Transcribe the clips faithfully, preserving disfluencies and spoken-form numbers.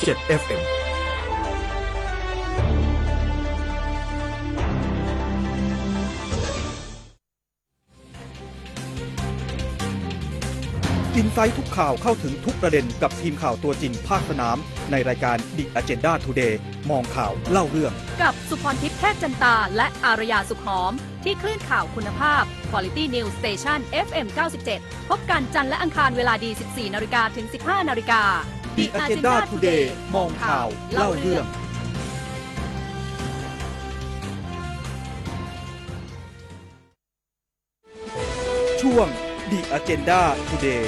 เจ็ด เอฟ เอ็ม อินไซต์ทุกข่าวเข้าถึงทุกประเด็นกับทีมข่าวตัวจริงภาคสนามในรายการ The Agenda Today มองข่าวเล่าเรื่องกับสุพรทิพย์เทพจันตาและอารยาสุขหอมที่คลื่นข่าวคุณภาพ Quality News Station เอฟ เอ็ม เก้าสิบเจ็ด พบกันจันทร์และอังคารเวลาดี สิบสี่นาฬิกาถึง สิบห้านาฬิกา The Agenda Today มองข่าวเล่าเรื่องช่วง The Agenda Today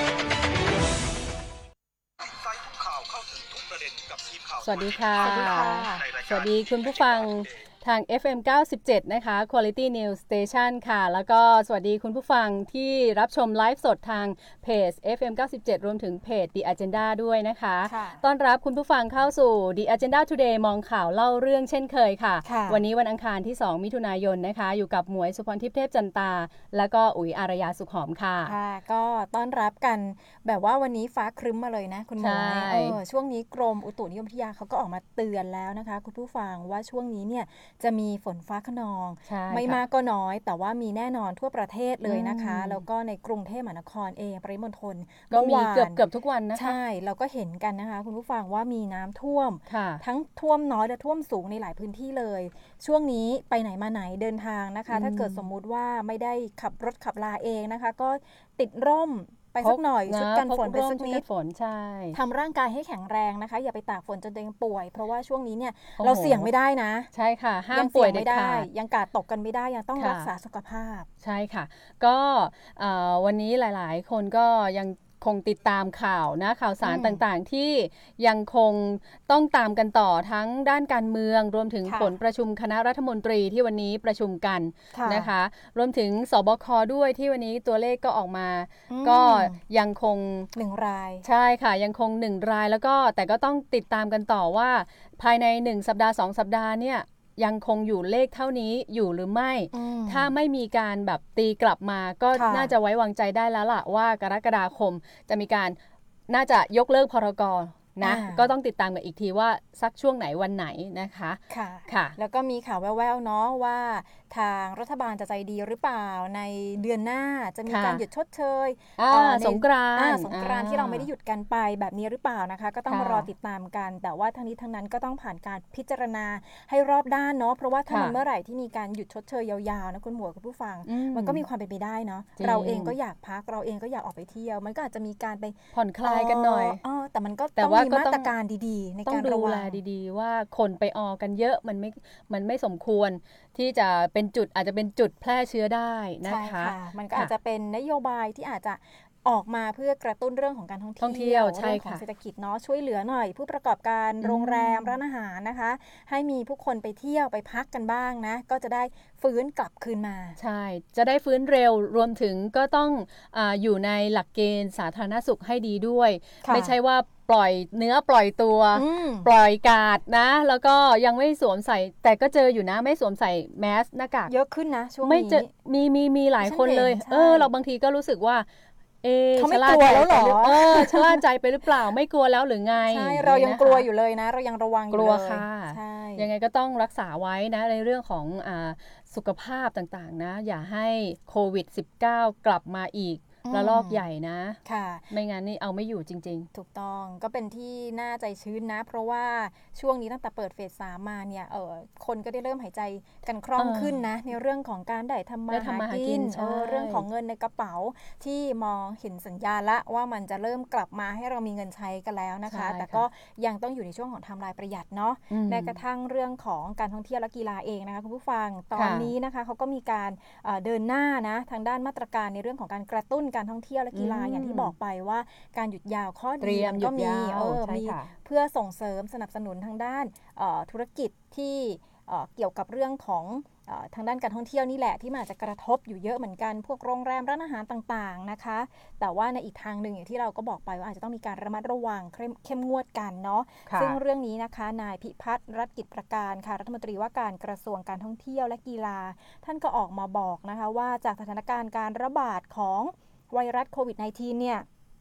สวัสดีค่ะ สวัสดีคุณผู้ฟังทาง เอฟ เอ็ม เก้าสิบเจ็ด นะคะ Quality News Station ค่ะ แล้วก็สวัสดีคุณผู้ฟังที่รับชมไลฟ์สดทางเพจ เอฟ เอ็ม เก้าสิบเจ็ด รวมถึงเพจ The Agenda ด้วยนะคะต้อนรับคุณผู้ฟังเข้าสู่ The Agenda Today มองข่าวเล่าเรื่องเช่นเคยค่ะวันนี้วันอังคารที่สองมิถุนายนนะคะอยู่กับหมวยสุพรทิพย์เทพจันตาแล้วก็อุ๋ยอารยาสุขหอมค่ะค่ะก็ต้อนรับกันแบบว่าวันนี้ฟ้าครึ้มมาเลยนะคุณหมวยเออช่วงนี้กรมอุตุนิยมวิทยาเขาก็ออกมาเตือนแล้วนะคะคุณผู้ฟังว่าช่วงนี้เนี่ยจะมีฝนฟ้าคะนองไม่มากก็น้อยแต่ว่ามีแน่นอนทั่วประเทศเลยนะคะแล้วก็ในกรุงเทพมหานครเองปริมณฑลก็มีเกือบเกือบทุกวันนะคะใช่เราก็เห็นกันนะคะคุณผู้ฟังว่ามีน้ำท่วมทั้งท่วมน้อยและท่วมสูงในหลายพื้นที่เลยช่วงนี้ไปไหนมาไหนเดินทางนะคะถ้าเกิดสมมุติว่าไม่ได้ขับรถขับลาเองนะคะก็ติดร่มไปสักหน่อยชุดกันฝนไปสักนิดฝนใช่ทำร่างกายให้แข็งแรงนะคะอย่าไปตากฝนจนตัวเองป่วยเพราะว่าช่วงนี้เนี่ยเราเสี่ยงไม่ได้นะใช่ค่ะห้ามป่วยไม่ได้ยังกาดตกกันไม่ได้ยังต้องรักษาสุขภาพใช่ค่ะก็วันนี้หลายๆคนก็ยังคงติดตามข่าวนะข่าวสารต่างๆที่ยังคงต้องตามกันต่อทั้งด้านการเมืองรวมถึงผลประชุมคณะรัฐมนตรีที่วันนี้ประชุมกันนะคะรวมถึงสบคด้วยที่วันนี้ตัวเลขก็ออกมาก็ยังคงหนึ่งรายใช่ค่ะยังคงหนึ่งรายแล้วก็แต่ก็ต้องติดตามกันต่อว่าภายในหนึ่งสัปดาห์สองสัปดาห์เนี่ยยังคงอยู่เลขเท่านี้อยู่หรือไม่ถ้าไม่มีการแบบตีกลับมาก็น่าจะไว้วางใจได้แล้วล่ะว่ากรกฎาคมจะมีการน่าจะยกเลิกพรกนะก็ต้องติดตามกันอีกทีว่าสักช่วงไหนวันไหนนะคะค่ะค่ะแล้วก็มีข่าวแว่วๆเนาะว่าทางรัฐบาลจะใจดีหรือเปล่าในเดือนหน้าจะมีการหยุดชดเชยสงกรานต์สงกรานต์ที่เราไม่ได้หยุดกันไปแบบนี้หรือเปล่านะคะก็ต้องมารอติดตามกันแต่ว่าทั้งนี้ทั้งนั้นก็ต้องผ่านการพิจารณาให้รอบด้านเนาะเพราะว่าถ้ามันเมื่อไหร่ที่มีการหยุดชดเชยยาวๆนะคุณหมวยคุณผู้ฟังมันก็มีความเป็นไปได้เนาะเราเองก็อยากพักเราเองก็อยากออกไปเที่ยวมันก็อาจจะมีการไปผ่อนคลายกันหน่อยอ๋อแต่มันก็ต้องมีมาตรการดีๆในการดูแลดีๆว่าคนไปออกันเยอะมันไม่มันไม่สมควรที่จะเป็นจุดอาจจะเป็นจุดแพร่เชื้อได้นะคะมันก็อาจจะเป็นนโยบายที่อาจจะออกมาเพื่อกระตุ้นเรื่องของการท่องเที่ยวเรื่องของเศรษฐกิจเนาะช่วยเหลือหน่อยผู้ประกอบการโรงแรมร้านอาหารนะคะให้มีผู้คนไปเที่ยวไปพักกันบ้างนะก็จะได้ฟื้นกลับคืนมาใช่จะได้ฟื้นเร็วรวมถึงก็ต้อง อ, อยู่ในหลักเกณฑ์สาธารณสุขให้ดีด้วยไม่ใช่ว่าปล่อยเนื้อปล่อยตัวปล่อยกาดนะแล้วก็ยังไม่สวมใส่แต่ก็เจออยู่นะไม่สวมใส่แมสหน้ากากเยอะขึ้นนะช่วงนี้ไม่เจอมีมีมีหลายคนเลยเออเราบางทีก็รู้สึกว่าเอเขาไม่กลัวแล้วหรอเออชะล่าใจไปหรือเปล่าไม่กลัวแล้วหรือไงใช่เรายังกลัวอยู่เลยนะเรายังระวังอยู่เลยกลัวค่ะยังไงก็ต้องรักษาไว้นะในเรื่องของอ่าสุขภาพต่างๆนะอย่าให้โควิด สิบเก้า กลับมาอีกระลอกใหญ่นะค่ะไม่งั้นนี่เอาไม่อยู่จริงๆถูกต้องก็เป็นที่น่าใจชื้นนะเพราะว่าช่วงนี้ตั้งแต่เปิดเฟสสามมาเนี่ยเออคนก็ได้เริ่มหายใจกันคล่องขึ้นนะในเรื่องของการได้ทำมาหากินเออเรื่องของเงินในกระเป๋าที่มองเห็นสัญญาณละว่ามันจะเริ่มกลับมาให้เรามีเงินใช้กันแล้วนะคะแต่ก็ยังต้องอยู่ในช่วงของไทม์ไลน์ประหยัดเนาะแม้กระทั่งเรื่องของการท่องเที่ยวและกีฬาเองนะคะคุณผู้ฟังตอนนี้นะคะเขาก็มีการเดินหน้านะทางด้านมาตรการในเรื่องของการกระตุ้นการท่องเที่ยวและกีฬาอย่างที่บอกไปว่าการหยุดยาวข้อดีมันก็มีเออมีเพื่อส่งเสริมสนับสนุนทางด้านธุรกิจที่เกี่ยวกับเรื่องของทางด้านการท่องเที่ยวนี่แหละที่มันอาจจะกระทบอยู่เยอะเหมือนกันพวกโรงแรมร้านอาหารต่างๆนะคะแต่ว่าในอีกทางหนึ่งอย่างที่เราก็บอกไปว่าอาจจะต้องมีการระมัดระวังเข้มงวดกันเนาะซึ่งเรื่องนี้นะคะนายพิพัฒน์รัตน์กิจประการค่ะรัฐมนตรีว่าการกระทรวงการท่องเที่ยวและกีฬาท่านก็ออกมาบอกนะคะว่าจากสถานการณ์การระบาดของไวรัสโควิด สิบเก้า เนี่ย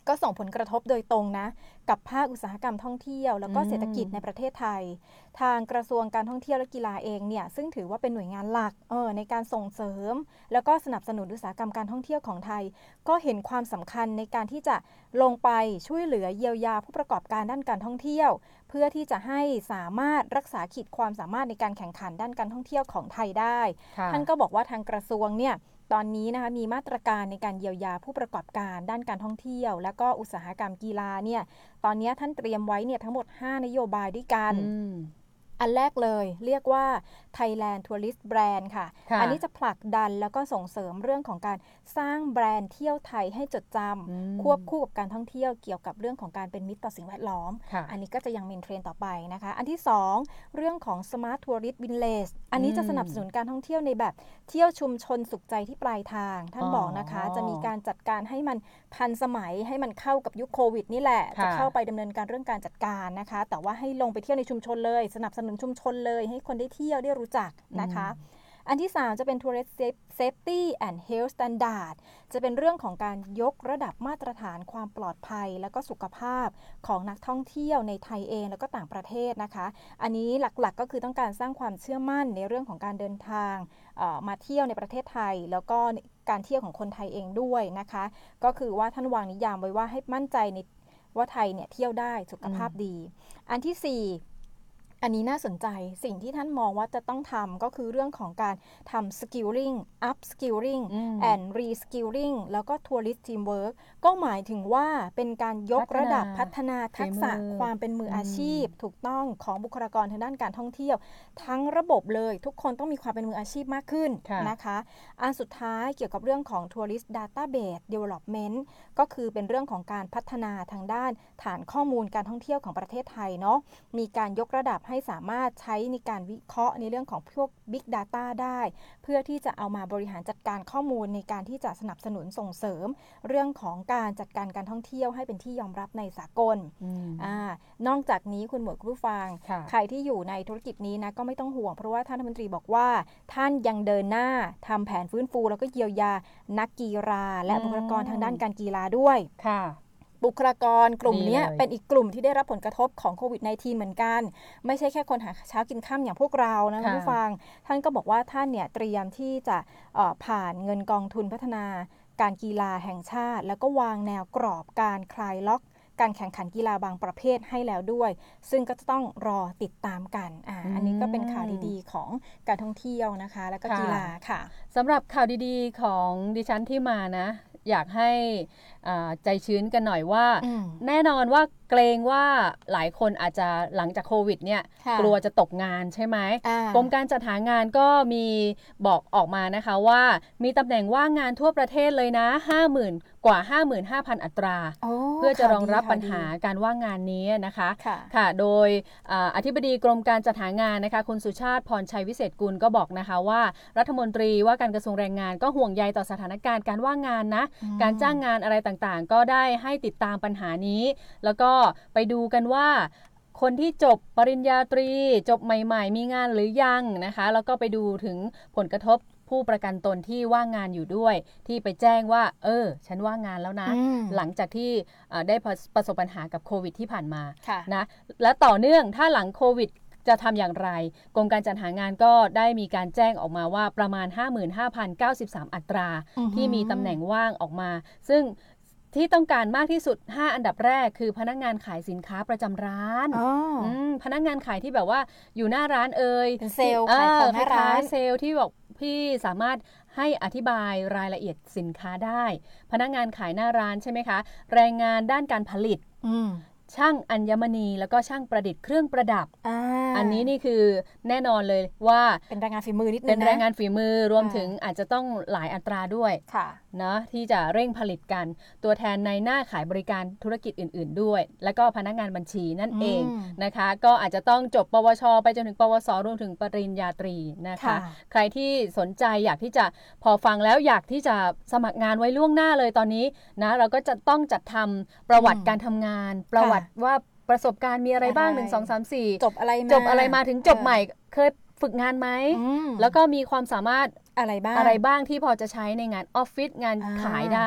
ก็ส่งผลกระทบโดยตรงนะกับภาคอุตสาหกรรมท่องเที่ยวแล้วก็เศรษฐกิจในประเทศไทยทางกระทรวงการท่องเที่ยวและกีฬาเองเนี่ยซึ่งถือว่าเป็นหน่วยงานหลักเออในการส่งเสริมแล้วก็สนับสนุนอุตสาหกรรมการท่องเที่ยวของไทยก็เห็นความสำคัญในการที่จะลงไปช่วยเหลือเยียวยาผู้ประกอบการด้านการท่องเที่ยวเพื่อที่จะให้สามารถรักษาขีดความสามารถในการแข่งขันด้านการท่องเที่ยวของไทยได้ท่านก็บอกว่าทางกระทรวงเนี่ยตอนนี้นะคะมีมาตรการในการเยียวยาผู้ประกอบการด้านการท่องเที่ยวและก็อุตสาหกรรมกีฬาเนี่ยตอนนี้ท่านเตรียมไว้เนี่ยทั้งหมดห้านโยบายด้วยกันอันแรกเลยเรียกว่า Thailand Tourist Brand ค่ะ อันนี้จะผลักดันแล้วก็ส่งเสริมเรื่องของการสร้างแบรนด์เที่ยวไทยให้จดจำควบคู่กับการท่องเที่ยวเกี่ยวกับเรื่องของการเป็นมิตรต่อสิ่งแวดล้อมอันนี้ก็จะยังเป็นเทรนด์ต่อไปนะคะอันที่สองเรื่องของ Smart Tourist Village อันนี้จะสนับสนุนการท่องเที่ยวในแบบเที่ยวชุมชนสุขใจที่ปลายทางท่านบอกนะคะจะมีการจัดการให้มันทันสมัยให้มันเข้ากับยุคโควิดนี่แหละจะเข้าไปดำเนินการเรื่องการจัดการนะคะแต่ว่าให้ลงไปเที่ยวในชุมชนเลยสนับสนุนชุมชนเลยให้คนได้เที่ยวได้รู้จักนะคะอันที่สามจะเป็น Tourist Safety and Health Standard จะเป็นเรื่องของการยกระดับมาตรฐานความปลอดภัยและก็สุขภาพของนักท่องเที่ยวในไทยเองแล้วก็ต่างประเทศนะคะอันนี้หลักๆก็คือต้องการสร้างความเชื่อมั่นในเรื่องของการเดินทางมาเที่ยวในประเทศไทยแล้วก็การเที่ยวของคนไทยเองด้วยนะคะก็คือว่าท่านวางนิยามไว้ว่าให้มั่นใจในว่าไทยเนี่ยเที่ยวได้สุขภาพดีอันที่สี่อันนี้น่าสนใจสิ่งที่ท่านมองว่าจะต้องทำก็คือเรื่องของการทำ skilling up skilling and re skilling แล้วก็ tourist teamwork ก็หมายถึงว่าเป็นการยกระดับพัฒนาทักษะความเป็นมืออาชีพถูกต้องของบุคลากรทางด้านการท่องเที่ยวทั้งระบบเลยทุกคนต้องมีความเป็นมืออาชีพมากขึ้นนะคะอันสุดท้ายเกี่ยวกับเรื่องของ tourist database development ก็คือเป็นเรื่องของการพัฒนาทางด้านฐานข้อมูลการท่องเที่ยวของประเทศไทยเนาะมีการยกระดับให้สามารถใช้ในการวิเคราะห์ในเรื่องของพวก Big Data ได้เพื่อที่จะเอามาบริหารจัดการข้อมูลในการที่จะสนับสนุนส่งเสริมเรื่องของการจัดการการท่องเที่ยวให้เป็นที่ยอมรับในสากลอ่านอกจากนี้คุณหมวยคุณผู้ฟังใครที่อยู่ในธุรกิจนี้นะก็ไม่ต้องห่วงเพราะว่าท่านรัฐมนตรีบอกว่าท่านยังเดินหน้าทำแผนฟื้นฟูแล้วก็เยียวยานักกีฬาและบุคลากรทางด้านการกีฬาด้วยค่ะบุคลากรกลุ่มนี้เป็นอีกกลุ่มที่ได้รับผลกระทบของโควิด สิบเก้า เหมือนกันไม่ใช่แค่คนหาเช้ากินค่ำอย่างพวกเรานะคุณผู้ฟังท่านก็บอกว่าท่านเนี่ยเตรียมที่จะผ่านเงินกองทุนพัฒนาการกีฬาแห่งชาติแล้วก็วางแนวกรอบการคลายล็อกการแข่งขันกีฬาบางประเภทให้แล้วด้วยซึ่งก็จะต้องรอติดตามกัน อ่า อันนี้ก็เป็นข่าวดีๆของการท่องเที่ยวนะคะแล้วก็กีฬาค่ะสำหรับข่าวดีๆของดิฉันที่มานะอยากให้ใจชื้นกันหน่อยว่าแน่นอนว่าเกรงว่าหลายคนอาจจะหลังจากโควิดเนี่ยกลัวจะตกงานใช่ไหมกรมการจัดหางานก็มีบอกออกมานะคะว่ามีตำแหน่งว่างงานทั่วประเทศเลยนะ ห้าหมื่น กว่า ห้าหมื่นห้าพัน อัตราเพื่อจะรองรับปัญหาการว่างงานนี้นะคะค่ะโดยอธิบดีกรมการจัดหางานนะคะคุณสุชาติพรชัยวิเศษกุลก็บอกนะคะว่ารัฐมนตรีว่าการกระทรวงแรงงานก็ห่วงใยต่อสถานการณ์การว่างงานนะการจ้างงานอะไรต่างๆก็ได้ให้ติดตามปัญหานี้แล้วก็ไปดูกันว่าคนที่จบปริญญาตรีจบใหม่ๆมีงานหรือยังนะคะแล้วก็ไปดูถึงผลกระทบผู้ประกันตนที่ว่างงานอยู่ด้วยที่ไปแจ้งว่าเออฉันว่างงานแล้วนะหลังจากที่ได้ประสบปัญหากับโควิดที่ผ่านมานะและต่อเนื่องถ้าหลังโควิดจะทำอย่างไรกรมการจัดหางานก็ได้มีการแจ้งออกมาว่าประมาณ ห้าหมื่นห้าพันเก้าสิบสาม อัตราที่มีตำแหน่งว่างออกมาซึ่งที่ต้องการมากที่สุดห้าอันดับแรกคือพนักงานขายสินค้าประจำร้านพนักงานขายที่แบบว่าอยู่หน้าร้านเอ่ยเป็นเซลล์ขายของหน้าร้านเซลล์ที่บอกพี่สามารถให้อธิบายรายละเอียดสินค้าได้พนักงานขายหน้าร้านใช่ไหมคะแรงงานด้านการผลิตช่างอัญมณีแล้วก็ช่างประดิษฐ์เครื่องประดับ อ, อันนี้นี่คือแน่นอนเลยว่าเป็นแรงงานฝีมือนิดนึงนะเป็นแรงงานฝีมือรวมถึงอาจจะต้องหลายอัตราด้วยนะที่จะเร่งผลิตกันตัวแทนในหน้าขายบริการธุรกิจอื่นๆด้วยแล้วก็พนักงานบัญชีนั่นเองนะคะก็อาจจะต้องจบปวชไปจนถึงปวสรวมถึงปริญญาตรีนะคะใครที่สนใจอยากที่จะพอฟังแล้วอยากที่จะสมัครงานไว้ล่วงหน้าเลยตอนนี้นะเราก็จะต้องจัดทำประวัติการทำงานประวัติว่าประสบการณ์มีอะไรบ้างหนึ่ง สอง สาม สี่จบอะไรมาจบอะไรมาถึงจบใหม่เคยฝึกงานไหมแล้วก็มีความสามารถอะไรบ้างอะไรบ้างที่พอจะใช้ในงานออฟฟิศงานขายได้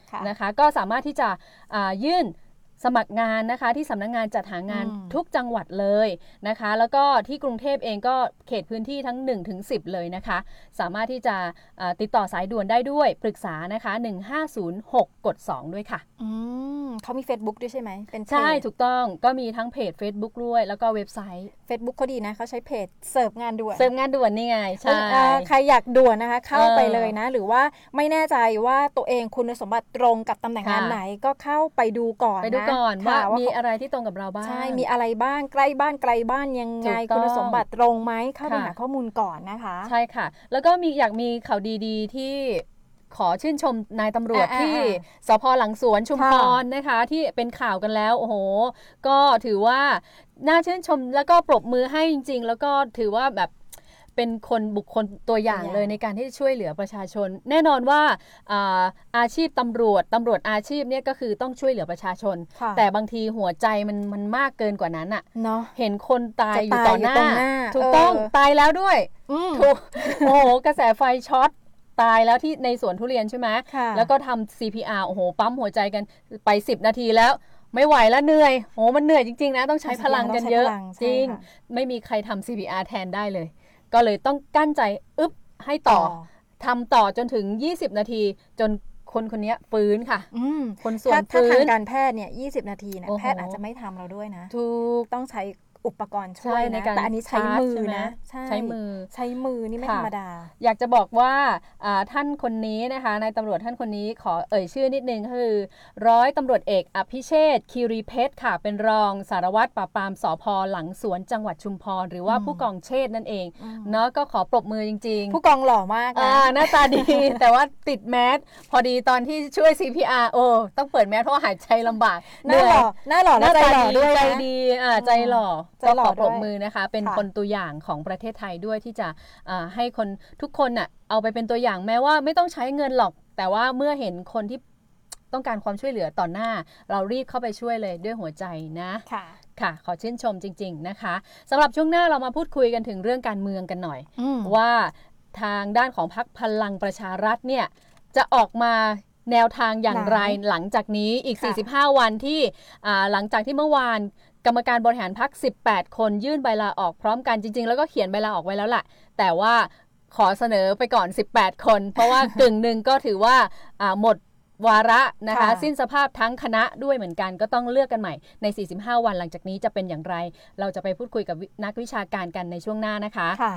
นะคะก็สามารถที่จะยื่นสมัครงานนะคะที่สำนักงานจัดหางานทุกจังหวัดเลยนะคะแล้วก็ที่กรุงเทพเองก็เขตพื้นที่ทั้ง หนึ่งถึงสิบ เลยนะคะสามารถที่จะติดต่อสายด่วนได้ด้วยปรึกษานะคะหนึ่งห้าศูนย์หกกดสองด้วยค่ะอืมเขามี Facebook ด้วยใช่ไหมเป็นใช่ถูกต้องก็มีทั้งเพจ Facebook ด้วยแล้วก็เว็บไซต์ Facebook เขาดีนะเขาใช้เพจเสิร์ฟงานด่วนเสิร์ฟงานด่วนนี่ไงใช่ใครอยากด่วนนะคะเข้าไปเลยนะหรือว่าไม่แน่ใจว่าตัวเองคุณสมบัติตรงกับตำแหน่งงานไหนก็เข้าไปดูก่อนนะไปดูก่อนว่ามีอะไรที่ตรงกับเราบ้างใช่มีอะไรบ้างใกล้บ้านไกลบ้านยังไงคุณสมบัติตรงไหมเข้าไปหาข้อมูลก่อนนะคะใช่ค่ะแล้วก็มีอยากมีข่าวดีๆที่ขอชื่นชมนายตำรวจที่สภ.หลังสวนชุมพรนะคะที่เป็นข่าวกันแล้วโอ้โหก็ถือว่าน่าชื่นชมแล้วก็ปรบมือให้จริงๆแล้วก็ถือว่าแบบเป็นคนบุคคลตัวอย่างเลยในการที่จะช่วยเหลือประชาชนแน่นอนว่าอาอาชีพตำรวจตำรวจอาชีพเนี่ยก็คือต้องช่วยเหลือประชาชนแต่บางทีหัวใจมันมันมากเกินกว่านั้นอ่ะเห็นคนตายอยู่ต่อหน้าถูกต้องตายแล้วด้วยถูกโอ้โหกระแสไฟช็อตตายแล้วที่ในสวนทุเรียนใช่ไหมแล้วก็ทำ ซี พี อาร์ โอ้โหปั๊มหัวใจกันไปสิบนาทีแล้วไม่ไหวแล้วเหนื่อยโอ้มันเหนื่อยจริงๆนะต้องใช้พลังกันเยอะจริงไม่มีใครทำ ซี พี อาร์ แทนได้เลยก็เลยต้องกั้นใจอึ๊บให้ต่อทำต่อจนถึงยี่สิบนาทีจนคนคนนี้ฟื้นค่ะคนส่วนฟื้นถ้าทางการแพทย์เนี่ยยี่สิบนาทีนะแพทย์อาจจะไม่ทำเราด้วยนะถูกต้องใช้อุปกรณ์ช่วยนะแต่อันนี้ใช้มือนะใช้มือใช้มือนี่ไม่ธรรมดาอยากจะบอกว่าท่านคนนี้นะคะนายตำรวจท่านคนนี้ขอเอ่ยชื่อนิดนึงคือร้อยตำรวจเอกอภิเชษฐ์คีรีเพชรค่ะเป็นรองสารวัตรปราบปรามสภ.หลังสวนจังหวัดชุมพรหรือว่าผู้กองเชษฐ์นั่นเองเนาะก็ขอปรบมือจริงๆผู้กองหล่อมากนะหน้าตาดีแต่ว่าติดแมสพอดีตอนที่ช่วย ซี พี อาร์ โอ้ต้องเปิดแมสเพราะหายใจลำบากหน้าหล่อหน้าหล่อหน้าใจหล่อด้วยใจดีอ่าใจหล่อก็ขอปรบมือนะคะเป็นคนตัวอย่างของประเทศไทยด้วยที่จะให้คนทุกคนน่ะเอาไปเป็นตัวอย่างแม้ว่าไม่ต้องใช้เงินหรอกแต่ว่าเมื่อเห็นคนที่ต้องการความช่วยเหลือต่อหน้าเรารีบเข้าไปช่วยเลยด้วยหัวใจนะค่ะค่ะขอชื่นชมจริงๆนะคะสำหรับช่วงหน้าเรามาพูดคุยกันถึงเรื่องการเมืองกันหน่อยว่าทางด้านของพรรคพลังประชารัฐเนี่ยจะออกมาแนวทางอย่างไรหลังจากนี้อีกสี่สิบห้าวันที่หลังจากที่เมื่อวานกรรมการบริหารพรรคสิบแปดคนยื่นใบลาออกพร้อมกันจริงๆแล้วก็เขียนใบลาออกไว้แล้วแหละแต่ว่าขอเสนอไปก่อนสิบแปดคนเพราะว่ากึ่งหนึ่งก็ถือว่าหมดวาระนะคะสิ้นสภาพทั้งคณะด้วยเหมือนกันก็ต้องเลือกกันใหม่ในสี่สิบห้าวันหลังจากนี้จะเป็นอย่างไรเราจะไปพูดคุยกับนักวิชาการกันในช่วงหน้านะคะค่ะ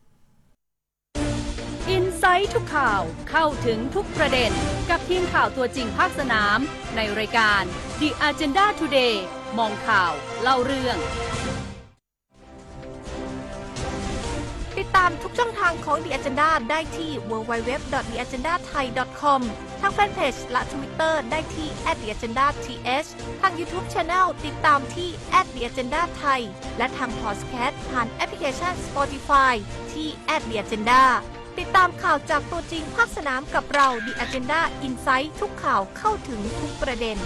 อินไซต์ทุกข่าวเข้าถึงทุกประเด็นกับทีมข่าวตัวจริงภาคสนามในรายการ The Agenda Today มองข่าวเล่าเรื่องติดตามทุกช่องทางของ The Agenda ได้ที่ ดับเบิลยู ดับเบิลยู ดับเบิลยู ดอท เดอะ แอเจนดา ไทย ดอท คอม ทางแฟนเพจและ Twitter ได้ที่ แอท เดอะ แอเจนดา ที เอช ทาง YouTube Channel ติดตามที่ แอท เดอะ แอเจนดา ไทย และทาง Podcast ผ่านแอปพลิเคชัน Spotify ที่ แอท เดอะ แอเจนดา ติดตามข่าวจากตัวจริงภาคสนามกับเรา The Agenda Insight ทุกข่าวเข้าถึงทุกประเด็น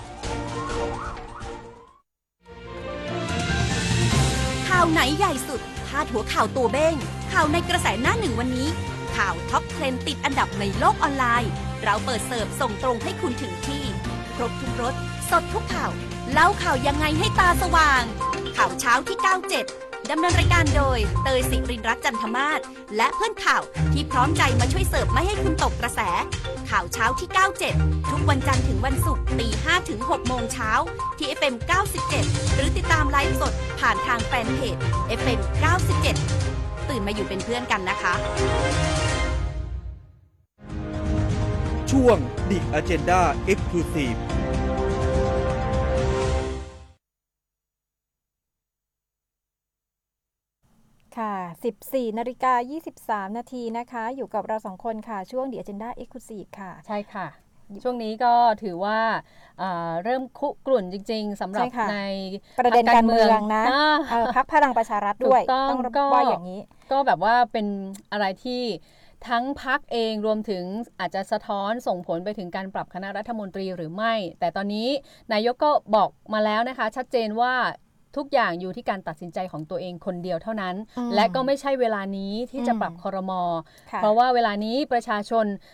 ข่าวไหนใหญ่สุดพาดหัวข่าวตัวเบ้งข่าวในกระแสหน้าหนึ่งวันนี้ข่าวท็อปเทรนด์ติดอันดับในโลกออนไลน์เราเปิดเสิร์ฟส่งตรงให้คุณถึงที่ครบทุกรสสดทุกข่าวเล่าข่าวยังไงให้ตาสว่างข่าวเช้าที่เก้าสิบเจ็ดดำเนินรายการโดยเตยศิรินรัตน์จันทมาศและเพื่อนข่าวที่พร้อมใจมาช่วยเสิร์ฟไม่ให้คุณตกกระแสข่าวเช้าที่เก้าสิบเจ็ดทุกวันจันทร์ถึงวันศุกร์ตีห้าถึงหกโมงเช้าที่ เอฟ เอ็ม เก้าสิบเจ็ดหรือติดตามไลฟ์สดผ่านทางแฟนเพจ เอฟ เอ็ม เก้าสิบเจ็ดตื่นมาอยู่เป็นเพื่อนกันนะคะช่วง The Agenda Exclusive ค่ะ สิบสี่นาฬิกายี่สิบสามนาทีนะคะอยู่กับเราสองคนค่ะช่วง The Agenda Exclusive ค่ะใช่ค่ะช่วงนี้ก็ถือว่าเริ่มคุกรุ่นจริงๆสำหรับในประเด็นการเมืองนะพรรคพลังประชารัฐด้วยต้องว่าอย่างนี้ก็แบบว่าเป็นอะไรที่ทั้งพรรคเองรวมถึงอาจจะสะท้อนส่งผลไปถึงการปรับคณะรัฐมนตรีหรือไม่แต่ตอนนี้นายกก็บอกมาแล้วนะคะชัดเจนว่าทุกอย่างอยู่ที่การตัดสินใจของตัวเองคนเดียวเท่านั้นและก็ไม่ใช่เวลานี้ที่จะปรับครม.เพราะว่าเวลานี้ประชาชน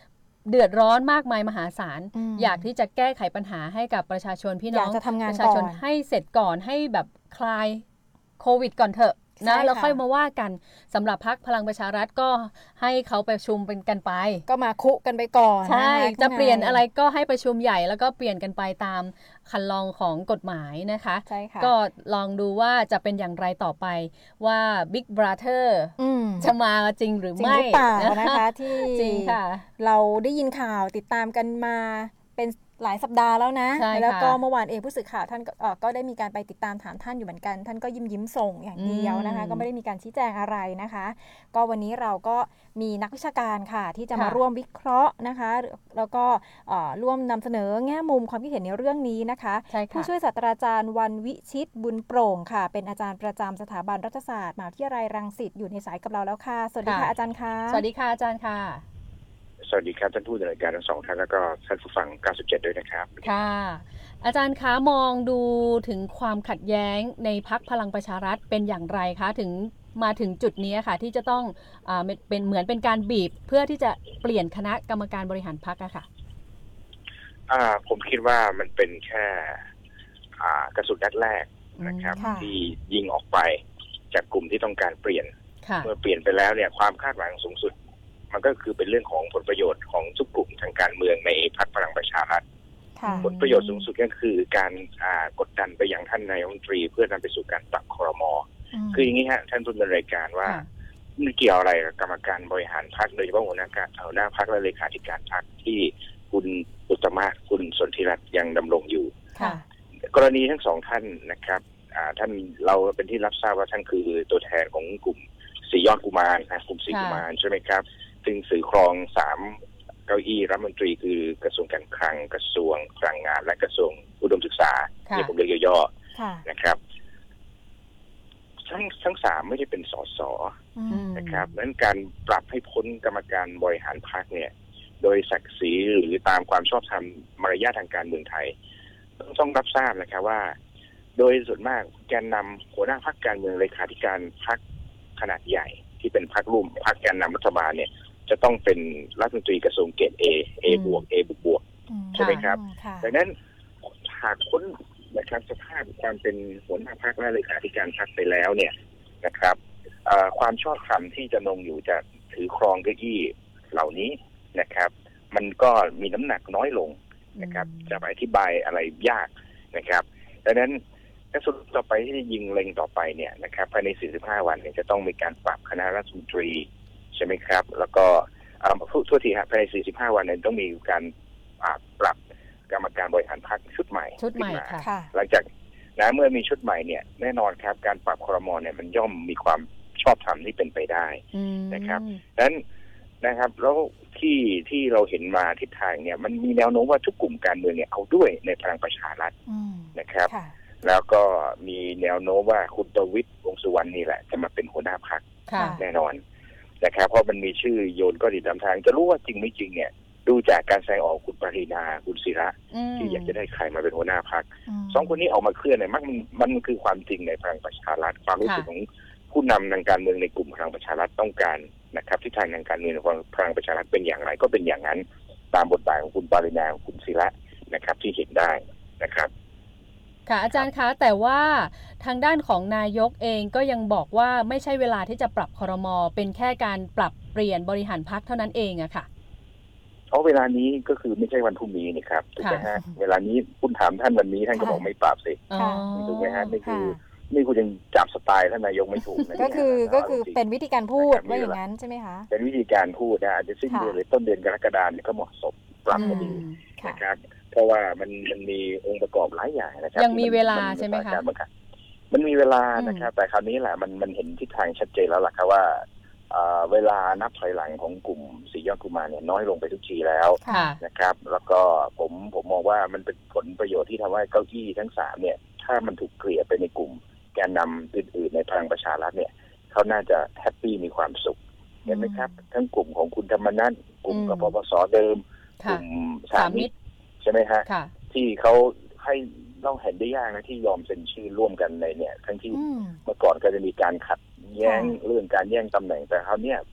เดือดร้อนมากมายมหาศาลอืมอยากที่จะแก้ไขปัญหาให้กับประชาชนพี่น้ออยาง กจะทำงานประชาชนก่อนให้เสร็จก่อนให้แบบคลายโควิดก่อนเถอะใช่นะแล้วค่ะค่อยมาว่ากันสำหรับพรรคพลังประชารัฐก็ให้เขาประชุมเป็นกันไปก็มาคุกันไปก่อนใช่นะคะจะข้างในเปลี่ยนอะไรก็ให้ประชุมใหญ่แล้วก็เปลี่ยนกันไปตามคันลองของกฎหมายนะคะใช่ค่ะก็ลองดูว่าจะเป็นอย่างไรต่อไปว่า Big Brother อืมจะมาจริงหรือจริงไม่หรือเปล่านะคะที่จริงค่ะเราได้ยินข่าวติดตามกันมาเป็นหลายสัปดาห์แล้วนะใช่ค่ะแล้วก็เมื่อวานเองผู้สื่อข่าวท่านก็เอ่อก็ได้มีการไปติดตามถามท่านอยู่เหมือนกัน ท่านก็ยิ้มยิ้มส่งอย่างเดียวนะคะอืมก็ไม่ได้มีการชี้แจงอะไรนะคะ ก็วันนี้เราก็มีนักวิชาการค่ะ ที่จะมาค่ะร่วมวิเคราะห์นะคะ แล้วก็เอ่อร่วมนำเสนอแง่มุมความคิดเห็นในเรื่องนี้นะคะใช่ค่ะผู้ช่วยศาสตราจารย์วันวิชิตบุญโปร่งค่ะ เป็นอาจารย์ประจำสถาบันรัฐศาสตร์มหาวิทยาลัยรังสิตอยู่ในสายกับเราแล้วค่ะสวัสดีค่ะอาจารย์คะสวัสดีค่ะอาจารย์ค่ะสวัสดีครับท่านผู้ดำเนินการทั้งสองท่านแล้วก็ท่านผู้ฟังเก้าสิบเจ็ดด้วยนะครับค่ะ อาจารย์คะมองดูถึงความขัดแย้งในพรรคพลังประชารัฐเป็นอย่างไรคะถึงมาถึงจุดนี้ค่ะ ที่จะต้องอ่าเป็นเหมือนเป็นการบีบเพื่อที่จะเปลี่ยนคณะกรรมการบริหารพรรคอะค่ะอ่าผมคิดว่ามันเป็นแค่อ่ากระสุนนัดแรกนะครับค่ะที่ยิงออกไปจากกลุ่มที่ต้องการเปลี่ยนค่ะเมื่อเปลี่ยนไปแล้วเนี่ยความคาดหวังสูงสุด มันก็คือเป็นเรื่องของผลประโยชน์ของทุกกลุ่มทางการเมืองในพรรคพลังประชารัฐค่ะผลประโยชน์สูงสุดก็คือการอ่ากดดันไปยังท่านนายกรัฐมนตรีเพื่อนำไปสู่การปรับครม.คืออย่างนี้ฮะท่านผู้ดำเนินรายการว่าค่ะมันเกี่ยวอะไรกับกรรมการบริหารพรรคโดยเฉพาะหัวหน้าการหัวหน้าพรรคและเลขาธิการพรรคที่คุณอุตตมะคุณสนธิรัตน์ยังดำรงอยู่ค่ะกรณีทั้งสองท่านนะครับอ่าท่านเราเป็นที่รับทราบว่าท่านคือตัวแทนของกลุ่มสี่ยอดกุมารนะกลุ่มสี่ค่ะกุมารใช่ไหมครับซึ่งสื่อครองสามเก้าอี้รัฐมนตรีคือกระทรวงการคลังกระทรวงพลังงานและกระทรวงอุดมศึกษาค่ะเนี่ยผมเรียกย่อค่ะๆนะครับทั้งทั้งสามไม่ได้เป็นสสอืมนะครับนั้นการปรับให้พ้นกรรมการบริหารพรรคเนี่ย โดยศักดิ์ศรีหรือตามความชอบธรรมมารยาททางการเมืองไทย ต้องต้องรับทราบนะครับว่า โดยส่วนมากแกนนำหัวหน้าพรรคการเมืองเลขาธิการพรรคขนาดใหญ่ ที่เป็นพรรคร่วมพรรคแกนนำรัฐบาลเนี่ย จะต้องเป็นรัฐมนตรีกระทรวงเกรด A A บวก A บวกบวก ใช่ไหมครับค่ะดังนั้นหากพ้นนะครับสภาพความเป็นหัวหน้าพรรคและเลขาธิการพรรคไปแล้วเนี่ยนะครับเอ่อความชอบธรรมที่จะนงอยู่จะถือครองเก้าอี้เหล่านี้นะครับ มันก็มีน้ำหนักน้อยลงนะครับ จะไปอธิบายอะไรยากนะครับดังนั้นกระสุนต่อไปที่จะยิงเล็งต่อไปเนี่ยนะครับภายในสี่สิบห้าวันเนี่ยจะต้องมีการปรับคณะรัฐมนตรีใช่ไหมครับ แล้วก็เอ่อพูดทั่วทีครับภายในสี่สิบห้าวันเนี่ยต้องมีการอ่าปรับกรรมการบริหารพรรคชุดใหม่ชุดใหม่ขึ้นมาค่ะค่ะหลังจากนะเมื่อมีชุดใหม่เนี่ยแน่นอนครับการปรับครม.เนี่ยมันย่อมมีความชอบธรรมที่เป็นไปได้อืมนะครับ ดังนั้นนะครับแล้วที่ที่เราเห็นมาทิศทางเนี่ยมันมีแนวโน้มว่าทุกกลุ่มการเมืองเนี่ยเอาด้วยในพลังประชารัฐอืมนะครับค่ะแล้วก็มีแนวโน้มว่าคุณประวิตรวงษ์สุวรรณนี่แหละจะมาเป็นหัวหน้าพรรคค่ะแน่นอนนะครับเพราะมันมีชื่อโยนก็ดีตามทางจะรู้ว่าจริงไม่จริงเนี่ยดูจากการแสดงออกคุณปรินาคุณศิระมที่อยากจะได้ใครมาเป็นหัวหน้าพรรคมสองคนนี้ออกมาเคลื่อนเนี่ยมันมันคือความจริงในพลังประชารัฐความรู้สึกค่ะของผู้นำทางการเมืองในกลุ่มพลังประชารัฐต้องการนะครับที่ทางทางการเมืองของพลังประชารัฐเป็นอย่างไรก็เป็นอย่างนั้นตามบทบาทของคุณปรินาของคุณศิระนะครับที่เห็นได้นะครับค่ะอาจารย์คะแต่ว่าทางด้านของนายกเองก็ยังบอกว่าไม่ใช่เวลาที่จะปรับครม.เป็นแค่การปรับเปลี่ยนบริหารพรรคเท่านั้นเองอะค่ะเพราะเวลานี้ก็คือไม่ใช่วันพรุ่งนี้นี่ครับถูกไหมฮะเวลานี้คุณถามท่านวันนี้ท่านก็บอกไม่ปรับสิอ๋อถูกไหมฮะนี่คือค่ะนี่คุณยังจับสไตล์ท่านนายกไม่ถูกนะก็คือเนี่ยก็คือจริงๆเป็นวิธีการพูดนะครับว่าอย่างนั้นใช่ไหมคะเป็นวิธีการพูดนะอาจจะสิ้นเดือนค่ะหรือต้นเดือนกรกฎาคมเนี่ยก็เหมาะสมปรับพอดีอืมค่ะนะครับเพราะว่ามันมันมีองค์ประกอบหลายอย่างนะครับยังมีเวลาที่นใช่ไหมคะนบังบมันมีเวลาอืมนะครับ แต่คราวนี้แหละมันมันเห็นทิศทางชัดเจนแล้วล่ะครับว่าเอ่อเวลานับถอยหลังของกลุ่มสียอดกุมารเนี่ยน้อยลงไปทุกทีแล้วค่ะนะครับ แล้วก็ผมผมมองว่ามันเป็นผลประโยชน์ที่ทำให้เก้าอี้ทั้งสามเนี่ยถ้ามันถูกเกลี่ยไปในกลุ่มแกนนำอื่นๆในพลังประชารัฐเนี่ยเขาน่าจะแฮปปี้มีความสุขเห็นไหมครับ ทั้งกลุ่มของคุณธรรมนัสกลุ่มอืมกปปสเดิมกค่ะลุ่มสาสามมมิมิตตรรใช่ไหมฮะค่ะที่เขาให้ต้องเห็นได้ยากนะที่ยอมเซ็นชื่อร่วมกันในเนี่ย ทั้งที่อืมเมื่อก่อนก็จะมีการขัดแย้งค่ะเรื่องการแย่งตำแหน่งแต่คราวเนี้ย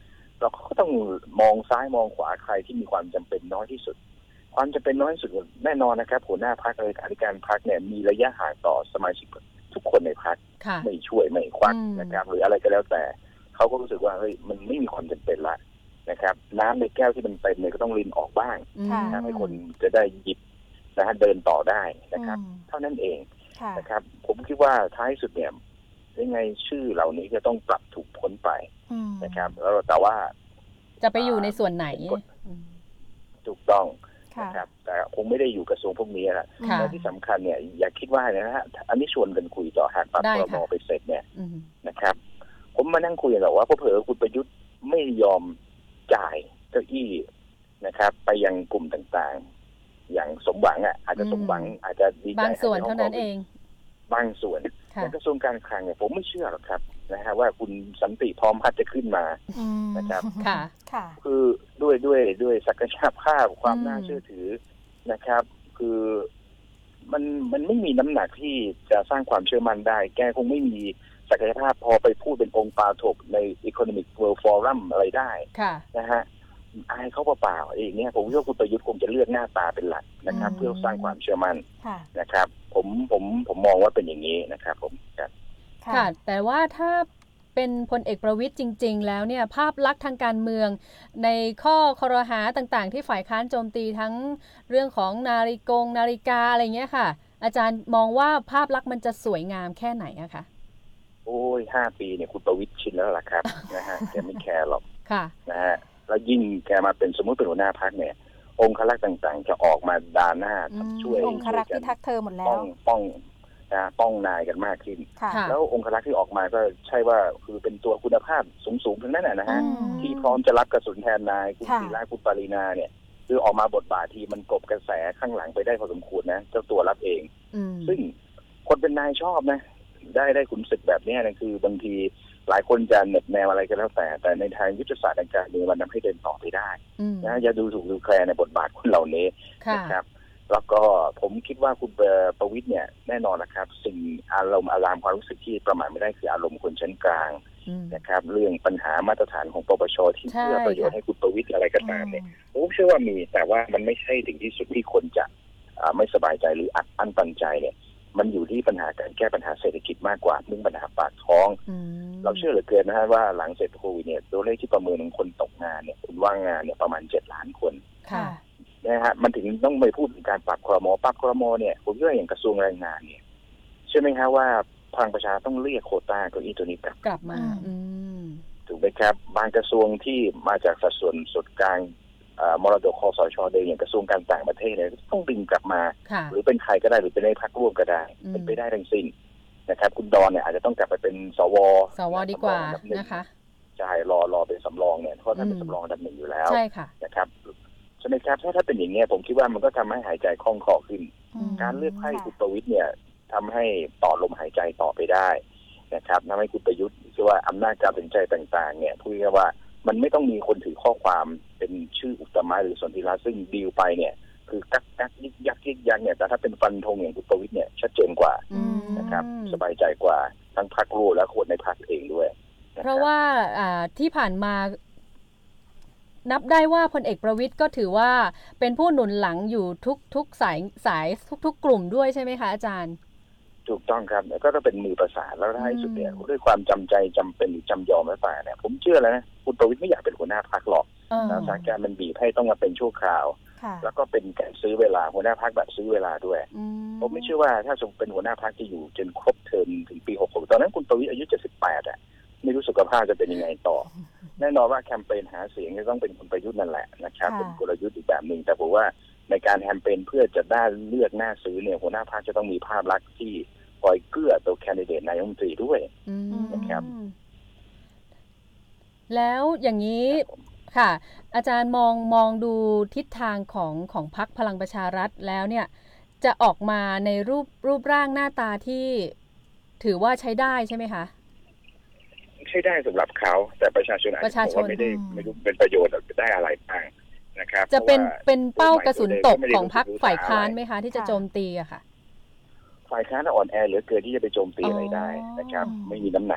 เราก็ต้องมองซ้ายมองขวาใครที่มีความจำเป็นน้อยที่สุดความจำเป็นน้อยที่สุดแน่นอนนะครับหัวหน้าพรรคเลขาธิการพรรคเนี่ยมีระยะห่างต่อสมาชิกทุกคนในพรรคไม่ช่วยไม่ควักนะครับหรืออะไรก็แล้วแต่เขาก็รู้สึกว่าเฮ้ยมันไม่มีความจำเป็นละนะครับน้ำในแก้วที่มันเต็มเนี่ยก็ต้องรินออกบ้างนะให้คนจะได้หยิบนะฮะเดินต่อได้นะครับเท่านั้นเองนะครับผมคิดว่าท้ายสุดเนี่ยยังไงชื่อเหล่านี้จะต้องปรับถูกพ้นไปนะครับแล้วแต่ว่าจะไปอยู่ในส่วนไหนถูกต้องนะครับแต่คงไม่ได้อยู่กระทรวงพวกนี้แหละและที่สำคัญเนี่ยอย่าคิดว่านะฮะอันนี้ชวนกันคุยต่อหากปรับครม.ไปเสร็จเนี่ยนะครับผมมานั่งคุยกันว่าเผลอคุณประยุทธ์ไม่ยอมจ่ายเก้าอี้นะครับไปยังกลุ่มต่างๆอย่างสมหวังอ่ะอาจจะสมหวังอาจจะดีใจบางส่วนเท่านั้นเองบางส่วนในกระทรวงการคลังเนี่ยผมไม่เชื่อหรอกครับนะฮะว่าคุณสันติพร้อมพัฒน์จะขึ้นมานะครับค่ะค่ะคือด้วยด้วยด้วยศักยภาพความน่าเชื่อถือนะครับคือมันมันไม่มีน้ำหนักที่จะสร้างความเชื่อมั่นได้แกคงไม่มีศักยภาพพอไปพูดเป็นองค์ปาถกใน Economic World Forum อะไรได้นะฮะอายเขาเปล่าๆอย่างเงี้ยผมว่าคุณประยุทธ์คงจะเลือกหน้าตาเป็นหลักนะครับเพื่อสร้างความเชื่อมั่นนะครับผมผมผมมองว่าเป็นอย่างนี้นะครับผมครับค่ะแต่ว่าถ้าเป็นพลเอกประวิตรจริงๆแล้วเนี่ยภาพลักษณ์ทางการเมืองในข้อครหาต่างๆที่ฝ่ายค้านโจมตีทั้งเรื่องของนาฬิกงนาฬิกาอะไรเงี้ยค่ะอาจารย์มองว่าภาพลักษณ์มันจะสวยงามแค่ไหนอะคะโอ้ยห้าปีเนี่ยคุณประวิตรชินแล้วล่ะครับ นะฮะแกไม่แคร์หรอกค่ะนะฮะแล้วยิ่งแกมาเป็นสมมติเป็นหัวหน้าพรรคเนี่ยองค์ครักษ์ต่างๆจะออกมาด่าหน้าช่วยองค์ครักษ์ที่ทักเธอหมดแล้วป้องป้องนะป้องนายกันมากขึ้นแล้วองค์ครักษ์ที่ออกมาก็ใช่ว่าคือเป็นตัวคุณภาพสูงๆทั้งนั้นนะฮะที่พร้อมจะรับกระสุนแทนนายคุณศิระคุณปรินาเนี่ยคือออกมาบทบาทที่มันกลบกระแสข้างหลังไปได้พอสมควรนะเจ้าตัวรับเองซึ่งคนเป็นนายชอบนะได้ได้ขุนศึกแบบนี้นะคือบางทีหลายคนจะเหน็บแนวอะไรก็แล้วแต่แต่ในทางยุทธศาสตร์การเมืองมันทำให้เดินต่อไปได้นะอย่าดูถูกดูแคลนในบทบาทคนเหล่านี้นะครับแล้วก็ผมคิดว่าคุณประวิตรเนี่ยแน่นอนนะครับสิ่งอารมณ์อารามความรู้สึกที่ประมาทไม่ได้คืออารมณ์คนชั้นกลางนะครับเรื่องปัญหามาตรฐานของปปชที่เพื่อประโยชน์ให้คุณประวิตรอะไรก็ตามเนี่ยผมเชื่อว่ามีแต่ว่ามันไม่ใช่ถึงที่สุดที่คนจะไม่สบายใจหรืออัดอั้นตันใจเนี่ยมันอยู่ที่ปัญหาการแก้ปัญหาเศรษฐกิจมากกว่ามุ่งปัญหาปากท้องเราเชื่อเหลือเกินนะฮะว่าหลังเสร็จโควิดเนี่ยตัวเลขที่ประเมินของคนตกงานเนี่ยคนว่างงานเนี่ยประมาณเจ็ดล้านคนนะฮะมันถึงต้องไปพูดถึงการปรับครม.ปรับครม.เนี่ยผมว่าอย่างกระทรวงแรงงานเนี่ยใช่ไหมฮะว่าพลังประชาต้องเรียกโควต้าเก้าอี้ตัวนี้กลับกลับมาถูกไหมครับบางกระทรวงที่มาจากสัดส่วนส่วนกลางมรดกคสช.เดิมอย่างกระทรวงการต่างประเทศเนี่ยต้องดึงกลับมาหรือเป็นใครก็ได้หรือเป็นในพรรคร่วมก็ได้เป็นไปได้ทั้งสิ้นนะครับคุณดอนเนี่ยอาจจะต้องกลับไปเป็นสวสวดีกว่านะคะใช่รอรอเป็นสำรองเนี่ยเพราะท่านเป็นสำรองอันดับหนึ่งอยู่แล้วใช่ค่ะนะครับใช่ไหมครับถ้าถ้าเป็นอย่างเงี้ยผมคิดว่ามันก็ทำให้หายใจคล่องคอขึ้นการเลือกให้คุณประวิตรเนี่ยทำให้ต่อลมหายใจต่อไปได้นะครับทำให้คุณประยุทธ์คือว่าอำนาจการตัดสินใจต่างๆเนี่ยพูดง่ายๆว่ามันไม่ต้องมีคนถือข้อความเป็นชื่ออุตมะหรือสนธิรัตน์ซึ่งดีลไปเนี่ยคือกักกักยิกยักยิกยักเนี่ยแต่ถ้าเป็นฟันธงอย่างคุณประวิตรเนี่ยชัดเจนกว่านะครับสบายใจกว่าทั้งพรรคร่วมและคนในพรรคเองด้วยเพราะว่าที่ผ่านมานับได้ว่าพลเอกประวิตรก็ถือว่าเป็นผู้หนุนหลังอยู่ทุกทุกสายสายทุกๆกลุ่มด้วยใช่ไหมคะอาจารย์ถูกต้องครับก็ต้องเป็นมือประสานแล้วท้ายสุดเนี่ยด้วยความจำใจจำเป็นหรือจำยอมไม่ฝ่ายเนี่ยผมเชื่อแล้วนะคุณประวิตรไม่อยากเป็นหัวหน้าพรรคหรอกสถานการณ์มันบีบให้ต้องมาเป็นชั่วคราวแล้วก็เป็นการซื้อเวลาหัวหน้าพรรคแบบซื้อเวลาด้วยผมไม่เชื่อว่าถ้าสมเป็นหัวหน้าพรรคจะอยู่จนครบเทอมถึงปีหกสิบตอนนั้นคุณประวิตรอายุเจ็ดสิบแปดอ่ะไม่รู้สุขภาพจะเป็นยังไงต่อแน่นอนว่าแคมเปญหาเสียงจะต้องเป็นคุณประยุทธ์นั่นแหละนะครับเป็นกลยุทธ์อีกแบบหนึ่งแต่ผมว่าในการแคมเปญเพื่อจะได้เลือกหน้าซื้อเนี่ยหัวหน้าพรรคจะต้องมีภาพลักษณ์ที่คอยเกื้อตัวแคนดิเดตนายกรัฐมนตรีด้วยนะครับแล้วอย่างนี้ค่ะอาจารย์มองมองดูทิศทางของของพรรคพลังประชารัฐแล้วเนี่ยจะออกมาในรูปรูปร่างหน้าตาที่ถือว่าใช้ได้ใช่ไหมคะใช้ได้สำหรับเขาแต่ประชาชนอาจจะบอกว่าไม่ได้ไม่รู้เป็นประโยชน์หรือได้อะไรบ้างนะครับจะเป็นเป็นเป้ากระสุนตกของพรรคฝ่ายค้านไหมคะที่จะโจมตีอะค่ะฝ่ายค้านอ่อนแอเหลือเกินที่จะไปโจมตีอะไรได้นะครับไม่มีน้ำหนัก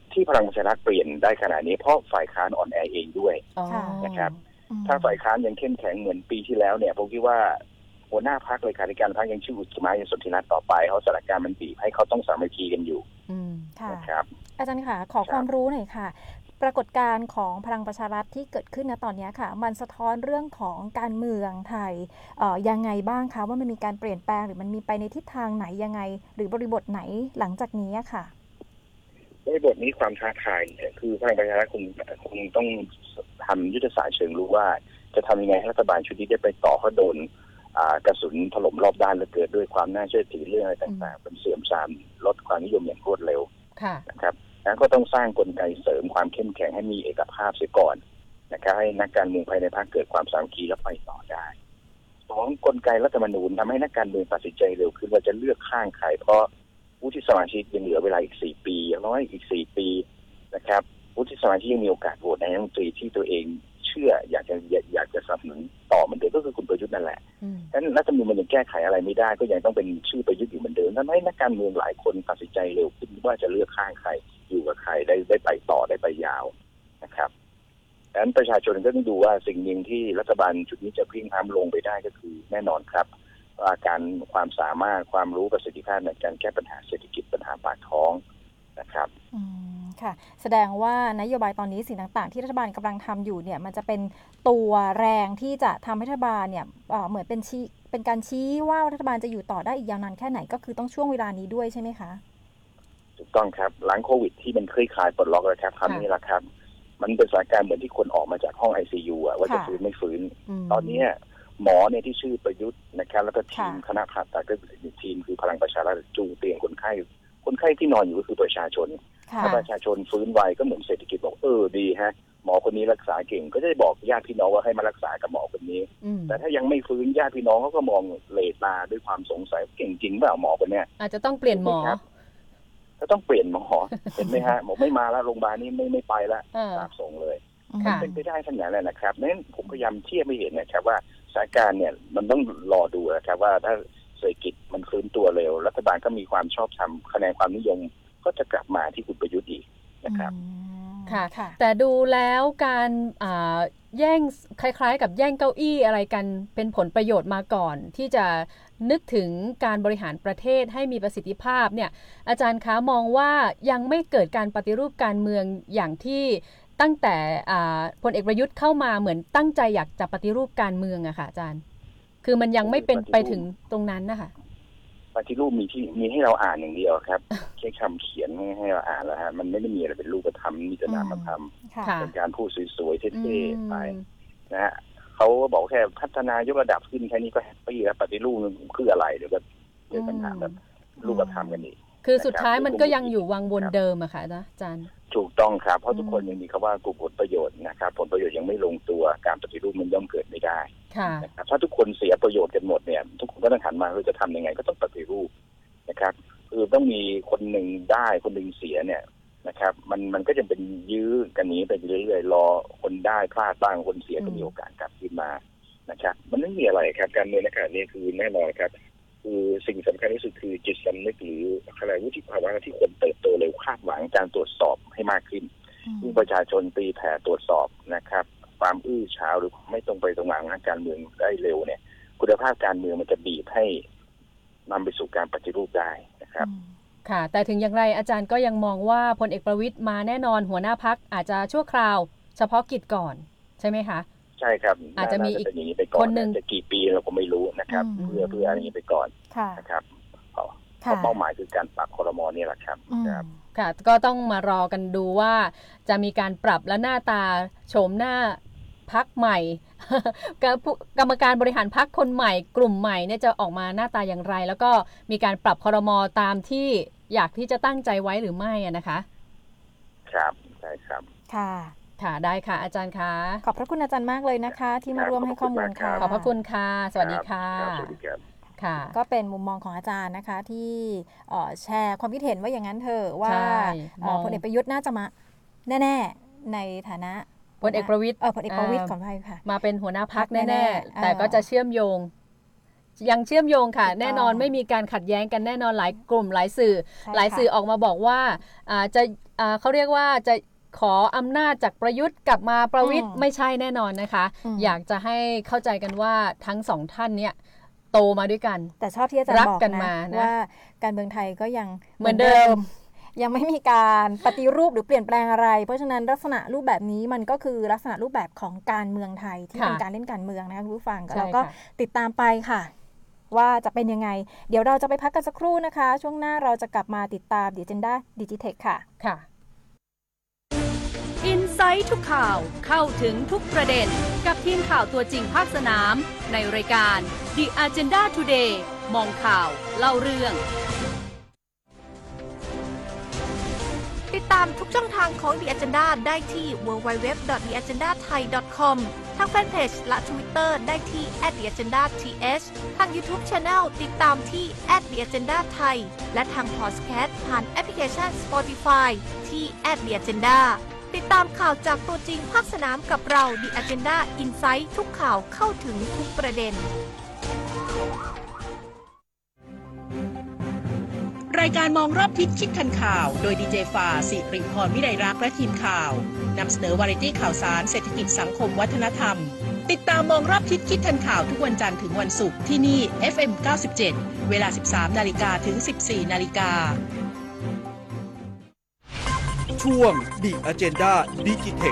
ที่พลังประชารัฐเปลี่ยนได้ขนาดนี้เพราะฝ่ายค้านอ่อนแอเองด้วยอ๋อนะครับถ้าฝ่ายค้านยังเข้มแข็งเหมือนปีที่แล้วเนี่ยผมคิดว่าหัวหน้าพรรคเลขาธิการพรรคยังชื่ออุตมะยังสนธิรัตน์ต่อไปเขาสถานการณ์มันบีบให้เขาต้องสามัคคีกันอยู่อืมค่ะนะครับอาจารย์ค่ะขอความรู้หน่อยค่ะ ปรากฏการณ์ของพลังประชารัฐที่เกิดขึ้นณตอนนี้ค่ะมันสะท้อนเรื่องของการเมืองไทยเอ่อยังไงบ้างคะว่ามันมีการเปลี่ยนแปลงหรือมันมีไปในทิศทางไหนยังไงหรือบริบทไหนหลังจากนี้ค่ะบริบทนี้ความท้าทายเนี่ยคือพลังประชารัฐคงคงต้องทำยุทธศาสตร์เชิงรู้ว่าจะทำยังไงให้รัฐบาลชุดนี้ได้ไปต่อเขาโดนกระสุนถล่มรอบด้านและเกิดด้วยความน่าเชื่อถือเรื่องอะไรต่างๆเป็นเสื่อมทรามลดความนิยมอย่างรวดเร็วนะครับแล้วก็ต้องสร้างกลไกเสริมความเข้มแข็งให้มีเอกภาพเสียก่อนนะครับให้นักการเมืองภายในพรรคเกิดความสามัคคีและไปต่อได้สองกลไกรัฐธรรมนูญทำให้นักการเมืองตัดสินใจเร็วขึ้นว่าจะเลือกข้างใครเพราะวุฒิสมาชิกยังเหลือเวลาอีกสี่ปีอย่างน้อยอีกสี่ปีนะครับวุฒิสมาชิกยังมีโอกาสโหวตนายกรัฐมนตรีที่ตัวเองเชื่ออยากจะอยากจะสนับสนุนต่อเหมือนเดิมก็คือคุณประยุทธ์นั่นแหละดังนั้นรัฐธรรมนูญมันยังแก้ไขอะไรไม่ได้ก็ยังต้องเป็นชื่อประยุทธ์อยู่เหมือนเดิมทำให้นักการเมืองหลายคนตัดสินใจเร็วขึ้นว่าจะเลือกข้างใครอยู่กับใครได้ได้ไปต่อได้ไปยาวนะครับดังนั้นประชาชนก็ต้องดูว่าสิ่งหนึ่งที่รัฐบาลชุดนี้จะพลิกน้ำลงไปได้ก็คือแน่นอนครับว่าการความสามารถความรู้ประสิทธิภาพในการแก้ปัญหาเศรษฐกิจปัญหาปากท้องนะครับอืมค่ะแสดงว่านโยบายตอนนี้สิ่งต่างๆที่รัฐบาลกำลังทำอยู่เนี่ยมันจะเป็นตัวแรงที่จะทำให้รัฐบาลเนี่ยเอ่อเหมือนเป็นชี้เป็นการชี้ว่ารัฐบาลจะอยู่ต่อได้อีกยาวนานแค่ไหนก็คือต้องช่วงเวลานี้ด้วยใช่ไหมคะถูกต้องครับหลังโควิดที่มันเคยคลายปลดล็อกแล้วครับคำนี้แหละครับมันเป็นสถานการณ์เหมือนที่คนออกมาจากห้อง ไอ ซี ยู อ่ะว่าจะฟื้นไม่ฟื้นตอนนี้หมอเนี่ยที่ชื่อประยุทธ์นะครับแล้วก็ทีมคณะผ่าตัดก็เป็นทีมคือพลังประชารัฐจูงเตียงคนไข้คนไข้ที่นอนอยู่ก็คือประชาชนถ้าประชาชนฟื้นไวก็เหมือนเศรษฐกิจบอกเออดีฮะหมอคนนี้รักษาเก่งก็จะบอกญาติพี่น้องว่าให้มารักษากับหมอคนนี้แต่ถ้ายังไม่ฟื้นญาติพี่น้องเขาก็มองเลตาด้วยความสงสัยเก่งจริงเปล่าหมอคนเนี้ยอาจจะต้องเปลี่ยนหมอก็ต้องเปลี่ยนหมอเห็นไหมฮะหมอไม่มาแล้วโรงพยาบาลนี้ไม่ไม่ไปแล้วตามส่งเลยมันเป็นไปได้ทั้งนั้นแหละนะครับนั้นผมพยายามเทียบไม่เห็นนะครับว่าสถานการณ์เนี่ยมันต้องรอดูนะครับว่าถ้าเศรษฐกิจมันฟื้นตัวเร็วรัฐบาลก็มีความชอบธรรมคะแนนความนิยมก็จะกลับมาที่คุณประยุทธ์อีกนะครับค่ะแต่ดูแล้วการแย่งคล้ายๆกับแย่งเก้าอี้อะไรกันเป็นผลประโยชน์มาก่อนที่จะนึกถึงการบริหารประเทศให้มีประสิทธิภาพเนี่ยอาจารย์คะมองว่ายังไม่เกิดการปฏิรูปการเมืองอย่างที่ตั้งแต่พลเอกประยุทธ์เข้ามาเหมือนตั้งใจอยากจะปฏิรูปการเมืองอะค่ะอาจารย์คือมันยังไม่เป็นไปถึงตรงนั้นนะคะปฏิรูปมีที่มีให้เราอ่านอย่างเดียวครับแค่คำเขียนให้เราอ่านแล้วฮะมันไม่ได้มีอะไรเป็นรูปธรรมมีแต่นามธรรมเป็นการพูดสวยๆเท่ๆไปนะฮะเขาบอกแค่พัฒนายกระดับขึ้นแค่นี้ก็แฮปปี้แล้วปฏิรูปคืออะไรเดี๋ยวก็เกิดปัญหาแบบรูปธรรมกันอีกคือสุดท้ายมันก็ยังอยู่วังวนเดิมอะค่ะนะอาจารย์ถูกต้องครับเพราะทุกคนยังมีคำว่ากลุ่มผลประโยชน์นะครับผลประโยชน์ยังไม่ลงตัวการปฏิรูปมันย่อมเกิดไม่ได้นะครับถ้าทุกคนเสียประโยชน์กันหมดเนี่ยทุกคนก็ต้องหันมาว่าจะทำยังไงก็ต้องปฏิรูปนะครับคือต้องมีคนหนึ่งได้คนหนึ่งเสียเนี่ยนะครับมันมันก็จะเป็นยื้อกันนี้ไปเรื่อยๆรอคนได้พลาดบ้างคนเสียก็มีโอกาสกลับขึ้นมานะครับมันไม่มีอะไรครับการเมืองในขณะนี้คือแน่นอนครับคือสิ่งสำคัญที่สุดคือจิตสำนึกหรืออะไรวุฒิภาวะที่คนเติบโตเร็วคาดหวังการตรวจสอบให้มากขึ้นผู้ประชาชนตีแผ่ตรวจสอบนะครับความอื้อฉาวหรือไม่ตรงไปตรงมาของการเมืองได้เร็วเนี่ยคุณภาพการเมืองมันจะบีบให้นำไปสู่การปฏิรูปได้นะครับค่ะแต่ถึงอย่างไรอาจารย์ก็ยังมองว่าพลเอกประวิตรมาแน่นอนหัวหน้าพรรคอาจจะชั่วคราวเฉพาะกิจก่อนใช่ไหมคะใช่ครับอาจจะมีอีกคนหนึ่งจะกี่ปีเราก็ไม่รู้นะครับเพื่อเพื่ออะไรนี้ไปก่อนนะครับเพราะเป้าหมายคือการปรับครม.นี่แหละครับค่ะก็ต้องมารอกันดูว่าจะมีการปรับและหน้าตาโฉมหน้าพรรคใหม่กรรมการบริหารพรรคคนใหม่กลุ่มใหม่เนี่ยจะออกมาหน้าตาอย่างไรแล้วก็มีการปรับครม.ตามที่อยากที่จะตั้งใจไว้หรือไม่นะคะครับใช่ครับค่ะค่ะได้ค่ะอาจารย์คะขอบพระคุณอาจารย์มากเลยนะคะที่มาร่วมให้ข้อมูลค่ะขอบพระคุณค่ะสวัสดีค่ะสวัสดีครับค่ะก็เป็นมุมมองของอาจารย์นะคะที่แชร์ความคิดเห็นว่าอย่างนั้นเถอะว่าพลเอกประยุทธ์น่าจะมาแน่ๆในฐานะพลเอกประวิตรเออพลเอกประวิตรก่อนไปค่ะมาเป็นหัวหน้าพรรคแน่ๆแต่ก็จะเชื่อมโยงยังเชื่อมโยงค่ะแน่นอนไม่มีการขัดแย้งกันแน่นอนหลายกลุ่มหลายสื่อหลายสื่อออกมาบอกว่าอ่าจะอ่าเขาเรียกว่าจะขออำนาจจากประยุทธ์กลับมาประวิตรไม่ใช่แน่นอนนะคะอยากจะให้เข้าใจกันว่าทั้งสองท่านเนี่ยโตมาด้วยกันแต่ชอบที่อาจารย์บอกนะว่าการเมืองไทยก็ยังเหมือนเดิมยังไม่มีการปฏิรูปหรือเปลี่ยนแปลงอะไรเพราะฉะนั้นลักษณะรูปแบบนี้มันก็คือลักษณะรูปแบบของการเมืองไทยที่เป็นการเล่นการเมืองนะคะคุณผู้ฟังเราก็ติดตามไปค่ะว่าจะเป็นยังไงเดี๋ยวเราจะไปพักกันสักครู่นะคะช่วงหน้าเราจะกลับมาติดตาม The Agenda Digitech ค่ะค่ะอินไซต์ทุกข่าวเข้าถึงทุกประเด็นกับทีมข่าวตัวจริงภาคสนามในรายการ The Agenda Today มองข่าวเล่าเรื่องติดตามทุกช่องทางของ The Agenda ได้ที่ ดับเบิลยู ดับเบิลยู ดับเบิลยู ดอท เดอะ แอเจนดา ไทย ดอท คอม ทางแฟนเพจและ Twitter ได้ที่ แอท เดอะ แอเจนดา ที เอช ทาง YouTube Channel ติดตามที่ แอท เดอะ แอเจนดา ไทย และทาง Podcast ผ่านแอปพลิเคชัน Spotify ที่ แอท เดอะ แอเจนดา ติดตามข่าวจากตัวจริงภาคสนามกับเรา The Agenda Insight ทุกข่าวเข้าถึงทุกประเด็นรายการมองรอบทิศคิดทันข่าวโดยดีเจฟาสิริพรวิไลรักษ์และทีมข่าวนำเสนอวาไรตี้ข่าวสารเศรษฐกิจสังคมวัฒนธรรมติดตามมองรอบทิศคิดทันข่าวทุกวันจันทร์ถึงวันศุกร์ที่นี่ เอฟ เอ็ม เก้าสิบเจ็ด เวลา สิบสามนาฬิกาถึง สิบสี่นาฬิกาช่วง The Agenda Digitech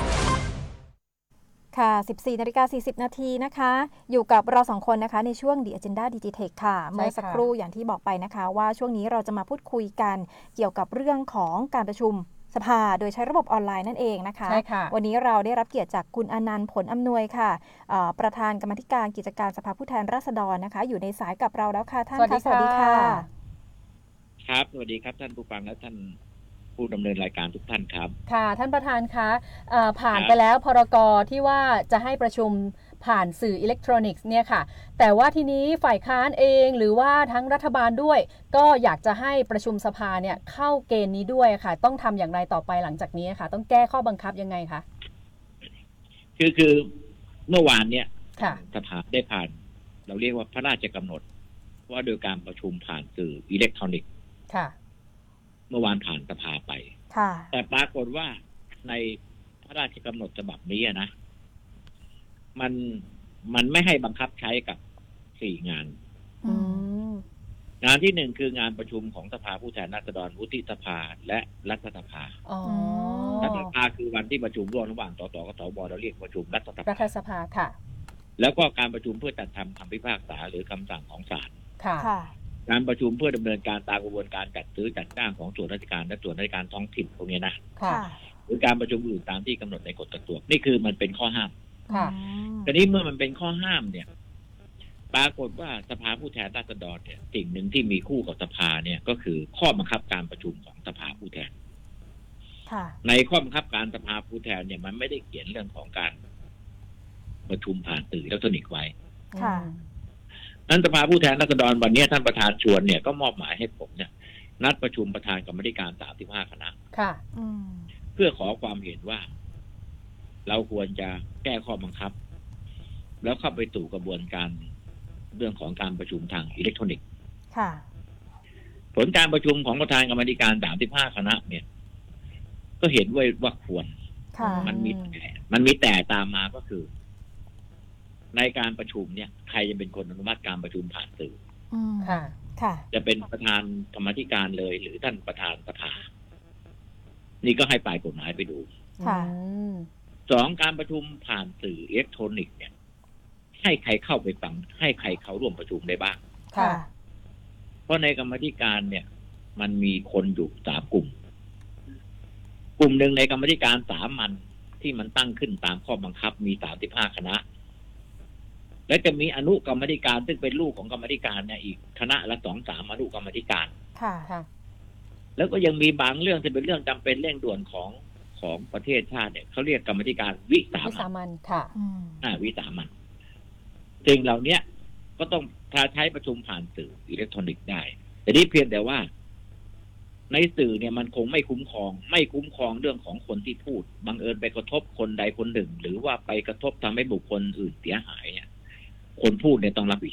ค่ะ สิบสี่นาฬิกาสี่สิบนาทีนะคะอยู่กับเราสองคนนะคะในช่วง The Agenda Digitech ค่ะเมื่อสักครู่อย่างที่บอกไปนะคะว่าช่วงนี้เราจะมาพูดคุยกันเกี่ยวกับเรื่องของการประชุมสภาโดยใช้ระบบออนไลน์นั่นเองนะคะใช่ค่ะวันนี้เราได้รับเกียรติจากคุณอนันต์ผลอำนวยค่ะประธานกรรมธิการกิจการสภาผู้แทนราษฎรนะคะอยู่ในสายกับเราแล้วค่ะท่านคะสวัสดีค่ะครับสวัสดีครับท่านผู้ฟังและท่านผู้ดำเนินรายการทุกท่านครับค่ะท่านประธานคะผ่านไปแล้วพรกที่ว่าจะให้ประชุมผ่านสื่ออิเล็กทรอนิกส์เนี่ยค่ะแต่ว่าทีนี้ฝ่ายค้านเองหรือว่าทั้งรัฐบาลด้วยก็อยากจะให้ประชุมสภาเนี่ยเข้าเกณฑ์นี้ด้วยค่ะต้องทำอย่างไรต่อไปหลังจากนี้ค่ะต้องแก้ข้อบังคับยังไงคะคือคือเมื่อวานเนี่ยสภาได้ผ่านเราเรียกว่าพระราชกำหนดว่าโดยการประชุมผ่านสื่ออิเล็กทรอนิกส์ค่ะเมื่อวานผ่านสภาไปแต่ปรากฏว่าในพระราชกำหนดฉบับนี้นะมันมันไม่ให้บังคับใช้กับสี่งานงานที่หนึ่งคืองานประชุมของสภาผู้แทนราษฎรวุฒิสภาและรัฐสภารัฐสภาคือวันที่ประชุมร่วมระหว่างตตกับสบเราเรียกประชุมรัฐสภารัฐสภาค่ะแล้วก็การประชุมเพื่อจัดทำคำพิพากษาหรือคำสั่งของศาลค่ะการประชุมเพื่อดำเนินการตามกระบวนการจัดซื้อจัดจ้างของส่วนราชการและส่วนราชการท้องถิ่นพวกนี้นะหรือการประชุมอื่นตามที่กำหนดในกฎกระทรวงนี่คือมันเป็นข้อห้ามทีนี้เมื่อมันเป็นข้อห้ามเนี่ยปรากฏว่าสภาผู้แทนราษฎรเนี่ยสิ่งหนึ่งที่มีคู่กับสภาเนี่ยก็คือข้อบังคับการประชุมของสภาผู้แทนในข้อบังคับการสภาผู้แทนเนี่ยมันไม่ได้เขียนเรื่องของการประชุมผ่านสื่ออิเล็กทรอนิกส์ไว้นั้นสภาผู้แทนราษฎรวันนี้ท่านประธานชวนเนี่ยก็มอบหมายให้ผมเนี่ยนัดประชุมประธานกรรมธิการสามสิบห้าคณะค่ะเพื่อขอความเห็นว่าเราควรจะแก้ข้อบังคับแล้วเข้าไปสู่กระบวนการเรื่องของการประชุมทางอิเล็กทรอนิกส์ค่ะผลการประชุมของประธานกรรมธิการสามสิบห้าคณะเนี่ยก็เห็นว่าว่าควรมันมีแต่มันมีแต่ตามมาก็คือในการประชุมเนี่ยใครจะเป็นคนอนุมัติการประชุมผ่านสื่อค่ะค่ะจะเป็นประธานกรรมธิการเลยหรือท่านประธานสภานี่ก็ให้ฝ่ายกฎหมายไปดูค่ะสองการประชุมผ่านสื่ออิเล็กทรอนิกส์เนี่ยให้ใครเข้าไปฟังให้ใครเข้าร่วมประชุมได้บ้างค่ะเพราะในกรรมธิการเนี่ยมันมีคนอยู่สามกลุ่มกลุ่มหนึ่งในกรรมธิการสามัญที่มันตั้งขึ้นตามข้อบังคับมีสามสิบห้าคณะและจะมีอนุกรรมธิการซึ่งเป็นลูกของกรรมธิการเนี่ยอีกคณะละสองสามอนุกรรมธิการค่ะค่ะแล้วก็ยังมีบางเรื่องที่เป็นเรื่องจำเป็นเร่งด่วนของของประเทศชาติเนี่ยเขาเรียกกรรมธิการวิสามัญค่ะอ่าวิสามัญสิ่งเหล่านี้ก็ต้องถ้าใช้ประชุมผ่านสื่ออิเล็กทรอนิกส์ได้แต่นี่เพียงแต่ว่าในสื่อเนี่ยมันคงไม่คุ้มครองไม่คุ้มครองเรื่องของคนที่พูดบังเอิญไปกระทบคนใดคนหนึ่งหรือว่าไปกระทบทำให้บุคคลอื่นเสียหายเนี่ยคนพูดเนี่ยต้องรับผิดชอบ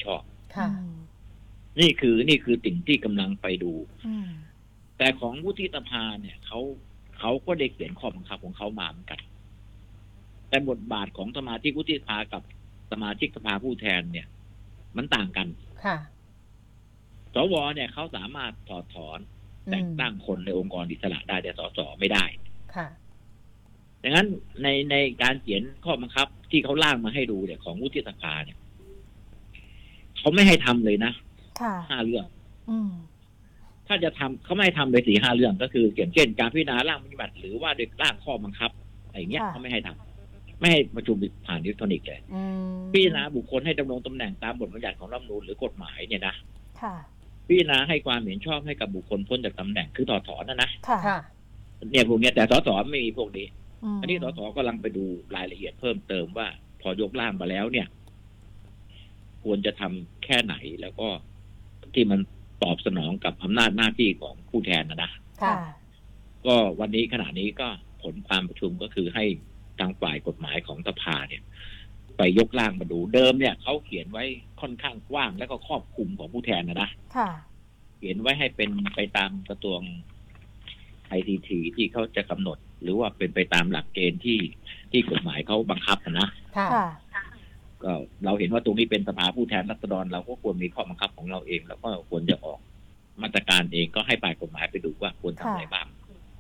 ค่ะนี่คือนี่คือสิ่งที่กำลังไปดูอืมแต่ของวุฒิสภาเนี่ยเขาเขาก็ได้เขียนข้อบังคับของเขามาเหมือนกันแต่บทบาทของสมาชิกวุฒิสภากับสมาชิกสภาผู้แทนเนี่ย มันต่างกันค่ะสวเนี่ยเขาสามารถถอดถอนแต่งตั้งคนในองค์กรอิสระได้แต่สสไม่ได้ค่ะดังนั้นในในการเขียนข้อบังคับที่เขาล่างมาให้ดูเนี่ยของวุฒิสภาเนี่ยเขาไม่ให้ทำเลยนะค่ะห้าเรื่องอืมถ้าจะทำเขาไม่ให้ทำเลยสี่ห้าเรื่องก็คืออย่างเช่นการพิจารณาร่างปฏิบัติหรือว่าโดยร่างข้อบังคับอะไรเงี้ยค่ะเขาไม่ให้ทำไม่ให้ประชุมผ่านอิเล็กทรอนิกส์เลยอืมพิจารณาบุคคลให้ดำรงตำแหน่งตามบทบัญญัติของรัฐธรรมนูญหรือกฎหมายเนี่ยนะค่ะพิจารณาให้ความเห็นชอบให้กับบุคคลพ้นจากตำแหน่งคือถอดถอนนะนะค่ะค่ะเนี่ยพวกเนี้ยแต่สสไม่มีพวกนี้มอันนี้สสกำลังไปดูรายละเอียดเพิ่มเติมว่าพอยกร่างมาแล้วเนี่ย ควรจะทำแค่ไหนแล้วก็ที่มันตอบสนองกับอำนาจหน้าที่ของผู้แทนนะนะค่ะก็วันนี้ขณะนี้ก็ผลการประชุมก็คือให้ทางฝ่ายกฎหมายของสภาเนี่ย ไปยกร่างมาดูเดิมเนี่ยเขาเขียนไว้ค่อนข้างกว้างแล้วก็ครอบคลุมของผู้แทนนะนะค่ะเขียนไว้ให้เป็นไปตามกระทรวง ไอ ที ที ที่เขาจะกำหนด หรือว่าเป็นไปตามหลักเกณฑ์ที่ที่กฎหมายเขาบังคับนะค่ะค่ะก็เราเห็นว่าตรงนี้เป็นสภาผู้แทนราษฎรเราก็ควรมีข้อบังคับของเราเอง แล้วก็ควรจะออกมาตรการเองก็ให้ฝ่ายกฎหมายไปดูว่าควรทำอะไรบ้าง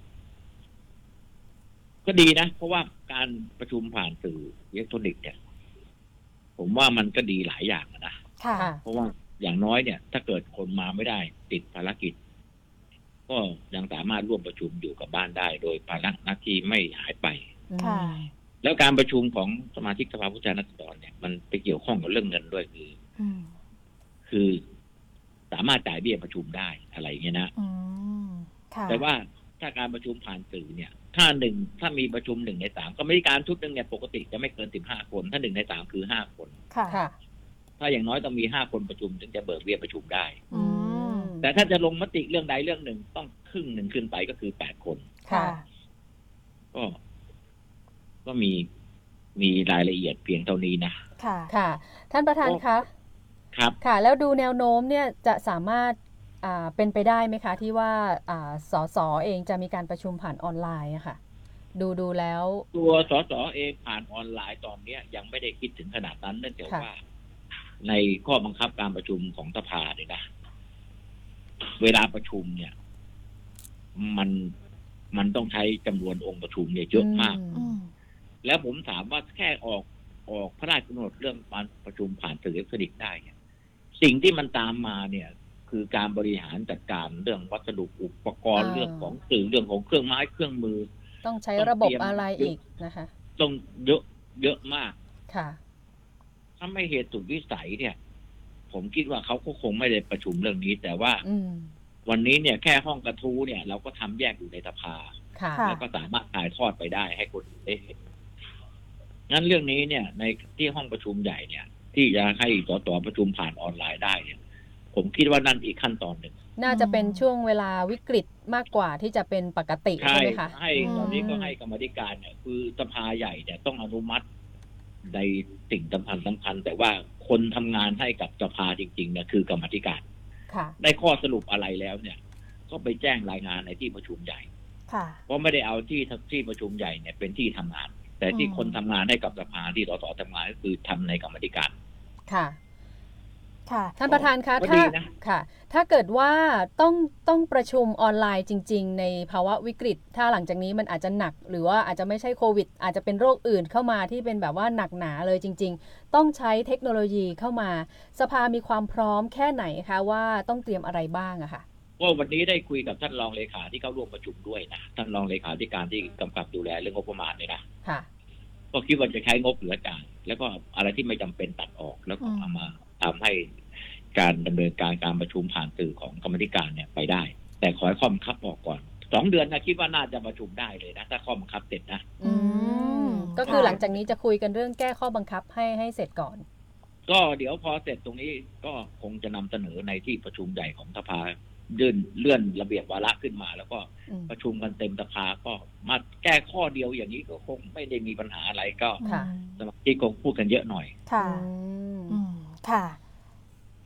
ก็ดีนะ เพราะว่าการประชุมผ่านสื่ออิเล็กทรอนิกส์เนี่ย ผมว่ามันก็ดีหลายอย่างนะค่ะเพราะว่าอย่างน้อยเนี่ย ถ้าเกิดคนมาไม่ได้ติดภารกิจ ก็ยังสามารถร่วมประชุมอยู่กับบ้านได้ โดยภาระหน้าที่ไม่หายไปค่ะแล้วการประชุมของสมาชิกสภาผู้แทนราษฎรเนี่ยมันไปเกี่ยวข้องกับเรื่องเงินด้วยคืออืมคือสามารถจ่ายเบี้ยประชุมได้อะไรอย่างเงี้ยนะอืม ค่ะแต่ว่าถ้าการประชุมผ่านสื่อเนี่ย ถ้าหนึ่งถ้ามีประชุมหนึ่งในสามกรรมการชุดหนึ่งเนี่ยปกติจะไม่เกินสิบห้าคน ถ้าหนึ่งในสามคือห้าคนค่ะค่ะถ้าอย่างน้อยต้องมีห้าคนประชุมถึงจะเบิกเบี้ยประชุมได้อืมแต่ถ้าจะลงมติเรื่องใดเรื่องหนึ่งต้องครึ่งหนึ่งขึ้นไปก็คือแปดคนค่ะก็ ก็มีมีรายละเอียดเพียงเท่านี้นะค่ะค่ะ ท่านประธานคะครับค่ะ แล้วดูแนวโน้มเนี่ยจะสามารถอ่าเป็นไปได้ไหมคะ ที่ว่าอ่าสสเองจะมีการประชุมผ่านออนไลน์อะค่ะ ดูดูแล้วตัวสสเองผ่านออนไลน์ตอนเนี้ยยังไม่ได้คิดถึงขนาดนั้นเนื่องจากค่ะว่า ในข้อบังคับการประชุมของสภาเนี่ยนะเวลาประชุมเนี่ย มันมันต้องใช้จำนวนองค์ประชุมเนี่ยเยอะมากอืมแล้วผมถามว่าแค่ออกออกพระราชกำหนดเรื่องการประชุมผ่านสื่ออิเล็กทรอนิกส์ได้เนี่ยสิ่งที่มันตามมาเนี่ย คือการบริหารจัดการเรื่องวัสดุอุปกรณ์อ่าเรื่องของสื่อเรื่องของเครื่องไม้เครื่องมือต้องใช้ระบบอะไรอีกนะคะต้องเยอะเยอะมากค่ะถ้าไม่เหตุสุดวิสัยเนี่ย ผมคิดว่าเขาก็คงไม่ได้ประชุมเรื่องนี้ แต่ว่าอืมวันนี้เนี่ยแค่ห้องกระทู้เนี่ย เราก็ทำแยกอยู่ในสภาค่ะค่ะแล้วก็สามารถถ่ายทอดไปได้ให้คนอื่นได้เห็นงั้นเรื่องนี้เนี่ย ในที่ห้องประชุมใหญ่เนี่ย ที่จะให้สสประชุมผ่านออนไลน์ได้เนี่ย ผมคิดว่านั่นอีกขั้นตอนหนึ่งน่าจะเป็นช่วงเวลาวิกฤตมากกว่าที่จะเป็นปกติใช่ใช่ไหมคะให้ตอนนี้ก็ให้กรรมาธิการเนี่ย คือสภาใหญ่เนี่ยต้องอนุมัติในสิ่งสำคัญสำคัญ แต่ว่าคนทำงานให้กับสภาจริงๆเนี่ยคือกรรมาธิการค่ะได้ข้อสรุปอะไรแล้วเนี่ย ก็ไปแจ้งรายงานในที่ประชุมใหญ่ค่ะเพราะไม่ได้เอาที่ที่ประชุมใหญ่เนี่ยเป็นที่ทำงาน แต่ที่อืมคนทำงานให้กับสภาที่สสทำงานก็คือทำในกรรมาธิการค่ะค่ะท่านประธานคะก็ถ้าดีนะค่ะ ถ้าเกิดว่าต้องต้องประชุมออนไลน์จริง ๆ ในภาวะวิกฤต ถ้าหลังจากนี้มันอาจจะหนัก หรือว่าอาจจะไม่ใช่โควิด อาจจะเป็นโรคอื่นเข้ามาที่เป็นแบบว่าหนักหนาเลยจริง ๆ ต้องใช้เทคโนโลยีเข้ามา สภามีความพร้อมแค่ไหนคะว่าต้องเตรียมอะไรบ้างอะค่ะก็วันนี้ได้คุยกับท่านรองเลขาที่เข้าร่วมประชุมด้วยนะท่านรองเลขาธิการที่กำกับดูแลเรื่องงบประมาณเนี่ยนะค่ะก็คิดว่าจะใช้งบเหลือจ่ายแล้วก็อะไรที่ไม่จำเป็นตัดออก แล้วก็อืมเอามาทำให้การดำเนินการการประชุมผ่านสื่อของกรรมาธิการเนี่ยไปได้ แต่ขอให้ข้อบังคับออกก่อนสองเดือนนะคิดว่าน่าจะประชุมได้เลยนะถ้าข้อบังคับเสร็จนะอืม ก็คือหลังจากนี้จะคุยกันเรื่องแก้ข้อบังคับให้ให้เสร็จก่อนก็เดี๋ยวพอเสร็จตรงนี้ก็คงจะนำเสนอในที่ประชุมใหญ่ของสภายื่นเลื่อนระเบียบวาระขึ้นมา แล้วก็อืมประชุมกันเต็มสภาก็มาแก้ข้อเดียวอย่างนี้ก็คงไม่ได้มีปัญหาอะไรก็ค่ะสมาชิกคงพูดกันเยอะหน่อยค่ะอืมอืม ค่ะ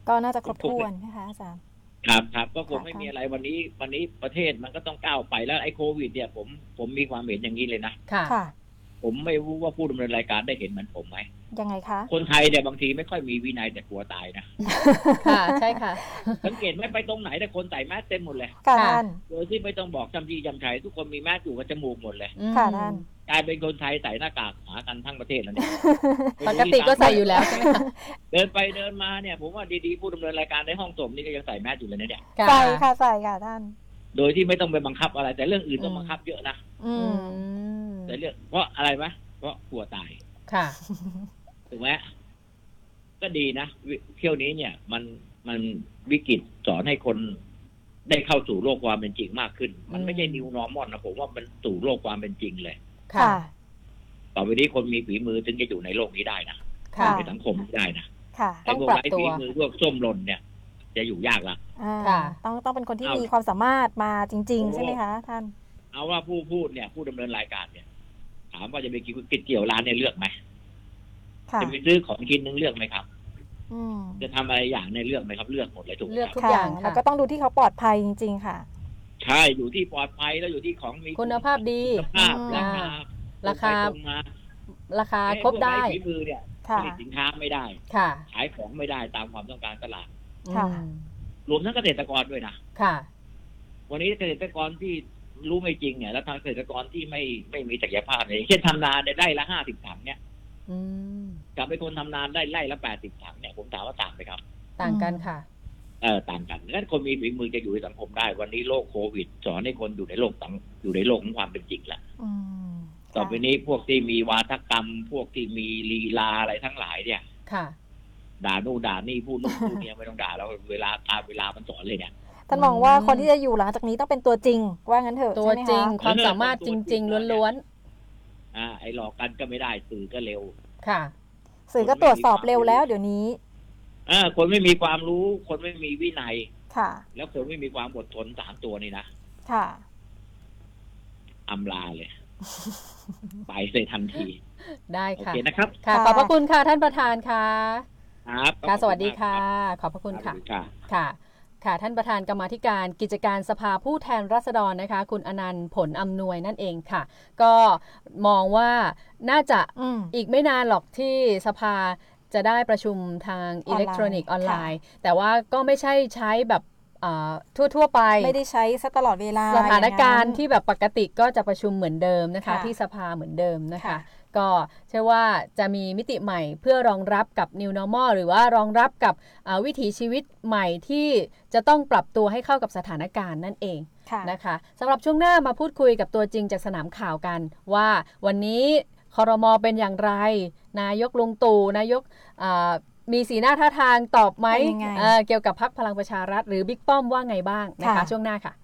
ก็น่าจะครบถ้วนนะคะอาจารย์ครับครับก็คงไม่มีอะไรวันนี้วันนี้ประเทศมันก็ต้องก้าวไปแล้วไอ้โควิดเนี่ยผมผมมีความเห็นอย่างนี้เลยนะค่ะผมไม่รู้ว่าผู้ดำเนินรายการได้เห็นเหมือนผมไหมยังไงคะคนไทยเนี่ยบางทีไม่ค่อยมีวินัยแต่กลัวตายนะค่ะใช่ค่ะสังเกตไม่ไปตรงไหนแต่คนใส่แมสเต็มหมดเลยค่ะท่านโดยที่ไม่ต้องบอกจำจีจำชัยทุกคนมีแมสอยู่กับจมูกหมดเลยค่ะท่านกลายเป็นคนไทยใส่หน้ากากหากันทั้งประเทศแล้วเนี่ยปกติก็ใส่อยู่แล้วใช่ไหมคะเดินไปเดินมาเนี่ยผมว่าดีๆผู้ดำเนินรายการในห้องส่งนี่ก็ยังใส่แมสอยู่เลยนะเนี่ยใส่ค่ะใส่ค่ะท่านโดยที่ไม่ต้องไปบังคับอะไรแต่เรื่องอื่นต้องบังคับเยอะนะแต่เรื่องเพราะอะไรไหมเพราะกลัวตายค่ะถูกไหมก็ดีนะเที่ยวนี้เนี่ยมันมันวิกฤตสอนให้คนได้เข้าสู่โลกความเป็นจริงมากขึ้นมันไม่ใช่ new normal นะผมว่ามันสู่โลกความเป็นจริงเลยค่ะต่อไปนี้คนมีฝีมือถึงจะอยู่ในโลกนี้ได้นะในสังคมได้นะไอ้พวกไร้ฝีมือพวกส้มหล่นเนี่ยจะอยู่ยากละต้องต้องเป็นคนที่มีความสามารถมาจริงๆใช่ไหมคะท่านเอาว่าผู้พูดเนี่ยผู้ดำเนินรายการเนี่ยถามว่าจะไปกินก๋วยเตี๋ยวร้านเนี่ยเลือกไหมจะไปซื้อของกินนึงเลือกไหมครับจะทำอะไรอย่างในเลือกไหมครับเลือกหมดเลยถูกเลือกทุกอย่างแล้วก็ต้องดูที่เขาปลอดภัยจริงๆค่ะใช่อยู่ที่ปลอดภัยแล้วอยู่ที่ของมีคุณภาพดีคุณภาพราคาราคาราคาครบได้ฝีมือเนี่ยผลิตสินค้าไม่ได้ขายของไม่ได้ตามความต้องการตลาดรวมทั้งเกษตรกรด้วยนะค่ะวันนี้เกษตรกรที่รู้ไม่จริงเนี่ยแล้วทางเกษตรกรที่ไม่ไม่มีศักยภาพเนี่ยเช่นทำนาได้ละห้าสิบถังเนี่ยกับไอ้คนทำนาได้ไร่ละแปดสิบถังเนี่ยผมถามว่าต่างไหมครับต่างกันค่ะเออต่างกันงั้นคนมีฝีมือจะอยู่ในสังคมได้วันนี้โรคโควิดสอนให้คนอยู่ในโลกต่างอยู่ในโลกของความเป็นจริงแหละต่อไปนี้พวกที่มีวาทกรรมพวกที่มีลีลาอะไรทั้งหลายเนี่ยค่ะด่านู่นด่านี่พูดนู่นพูดนี่ไม่ต้องด่าแล้วเวลาตามเวลามันสอนเลยเนี่ยท่านมองว่าคนที่จะอยู่หลังจากนี้ต้องเป็นตัวจริงว่างั้นเถอะตัวจริงความสามารถจริงๆล้วนๆอ่าไอ้หลอกกันก็ไม่ได้สื่อก็เร็วค่ะสื่อก็ตรวจสอบเร็วแล้วเดี๋ยวนี้อ่าคนไม่มีความรู้คนไม่มีวินัยค่ะแล้วคนไม่มีความอดทนสามตัวนี่นะค่ะอำลาเลยไปเสร็จทันทีได้ค่ะโอเคนะครับค่ะขอบพระคุณค่ะท่านประธานค่ะครับค่ะสวัสดีค่ะขอบพระคุณค่ะค่ะค่ะท่านประธานกรรมาธิการกิจการสภาผู้แทนราษฎรนะคะคุณอนันต์ผลอำนวยนั่นเองค่ะก็มองว่าน่าจะอ, อีกไม่นานหรอกที่สภาจะได้ประชุมทางอิเล็กทรอนิกส์ออนไลน์แต่ว่าก็ไม่ใช่ใช้แบบทั่วทั่วไปไม่ได้ใช้ซะตลอดเวลาสถานการณ์ที่แบบปกติก็จะประชุมเหมือนเดิมนะคะที่สภาเหมือนเดิมนะคะก็เชื่อว่าจะมีมิติใหม่เพื่อรองรับกับ New Normal หรือว่ารองรับกับวิถีชีวิตใหม่ที่จะต้องปรับตัวให้เข้ากับสถานการณ์นั่นเองนะคะสำหรับช่วงหน้ามาพูดคุยกับตัวจริงจากสนามข่าวกันว่าวันนี้ครม.เป็นอย่างไรนายกลุงตู่นายกมีสีหน้าท่าทางตอบไหม เ, เกี่ยวกับพรรคพลังประชารัฐหรือบิ๊กป้อมว่าไงบ้างนะคะช่วงหน้าค่ะ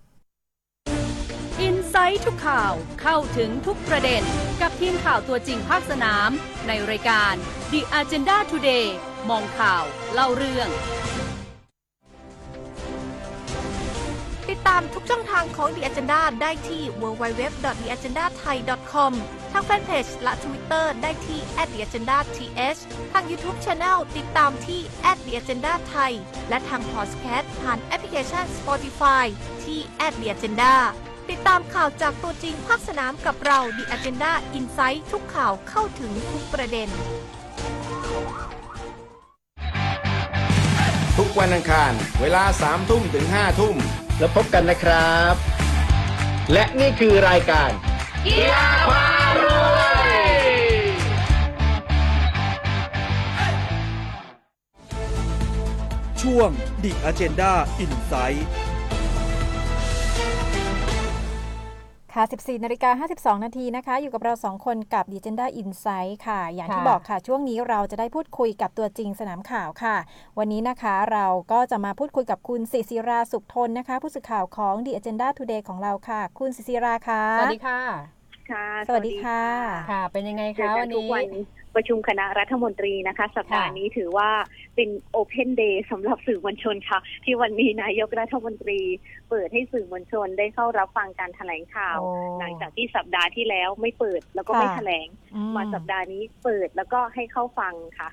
อินไซต์ทุกข่าวเข้าถึงทุกประเด็นกับทีมข่าวตัวจริงภาคสนามในรายการ The Agenda Today มองข่าวเล่าเรื่องติดตามทุกช่องทางของ The Agenda ได้ที่ ดับเบิลยู ดับเบิลยู ดับเบิลยู ดอท the agenda thai ดอท คอม ทางแฟนเพจและ Twitter ได้ที่ แอท the agenda th ทาง YouTube Channel ติดตามที่ แอท the agenda thai และทาง Podcast ผ่านแอปพลิเคชัน Spotify ที่ แอท the agenda ติดตามข่าวจากตัวจริงภาคสนามกับเรา The Agenda Insight ทุกข่าวเข้าถึงทุกประเด็นทุกวันอังคารเวลา สามทุ่มถึงห้าทุ่มแล้วพบกันนะครับและนี่คือรายการกีฬาพารวยช่วง The Agenda Insight ค่ะ สิบสี่นาฬิกาห้าสิบสองนาทีนะคะอยู่กับเราสองคนกับ The Agenda Insight ค่ะอย่างที่บอกค่ะช่วงนี้เราจะได้พูดคุยกับตัวจริงสนามข่าวค่ะวันนี้นะคะเราก็จะมาพูดคุยกับคุณศิศิราสุขทนนะคะผู้สื่อข่าวของ The Agenda Today ของเราค่ะคุณศิศิราค่ะสวัสดีค่ะค่ะสวัสดีค่ะค่ะเป็นยังไงคะวันนี้ประชุมคณะรัฐมนตรีนะคะสัปดาห์นี้ถือว่าเป็นโอเพนเดย์สำหรับสื่อมวลชนค่ะที่วันนี้นายกรัฐมนตรีเปิดให้สื่อมวลชนได้เข้ารับฟังการแถลงข่าวหลังจากที่สัปดาห์ที่แล้วไม่เปิดแล้วก็ไม่แถลงมาสัปดาห์นี้เปิดแล้วก็ให้เข้าฟังค่ะ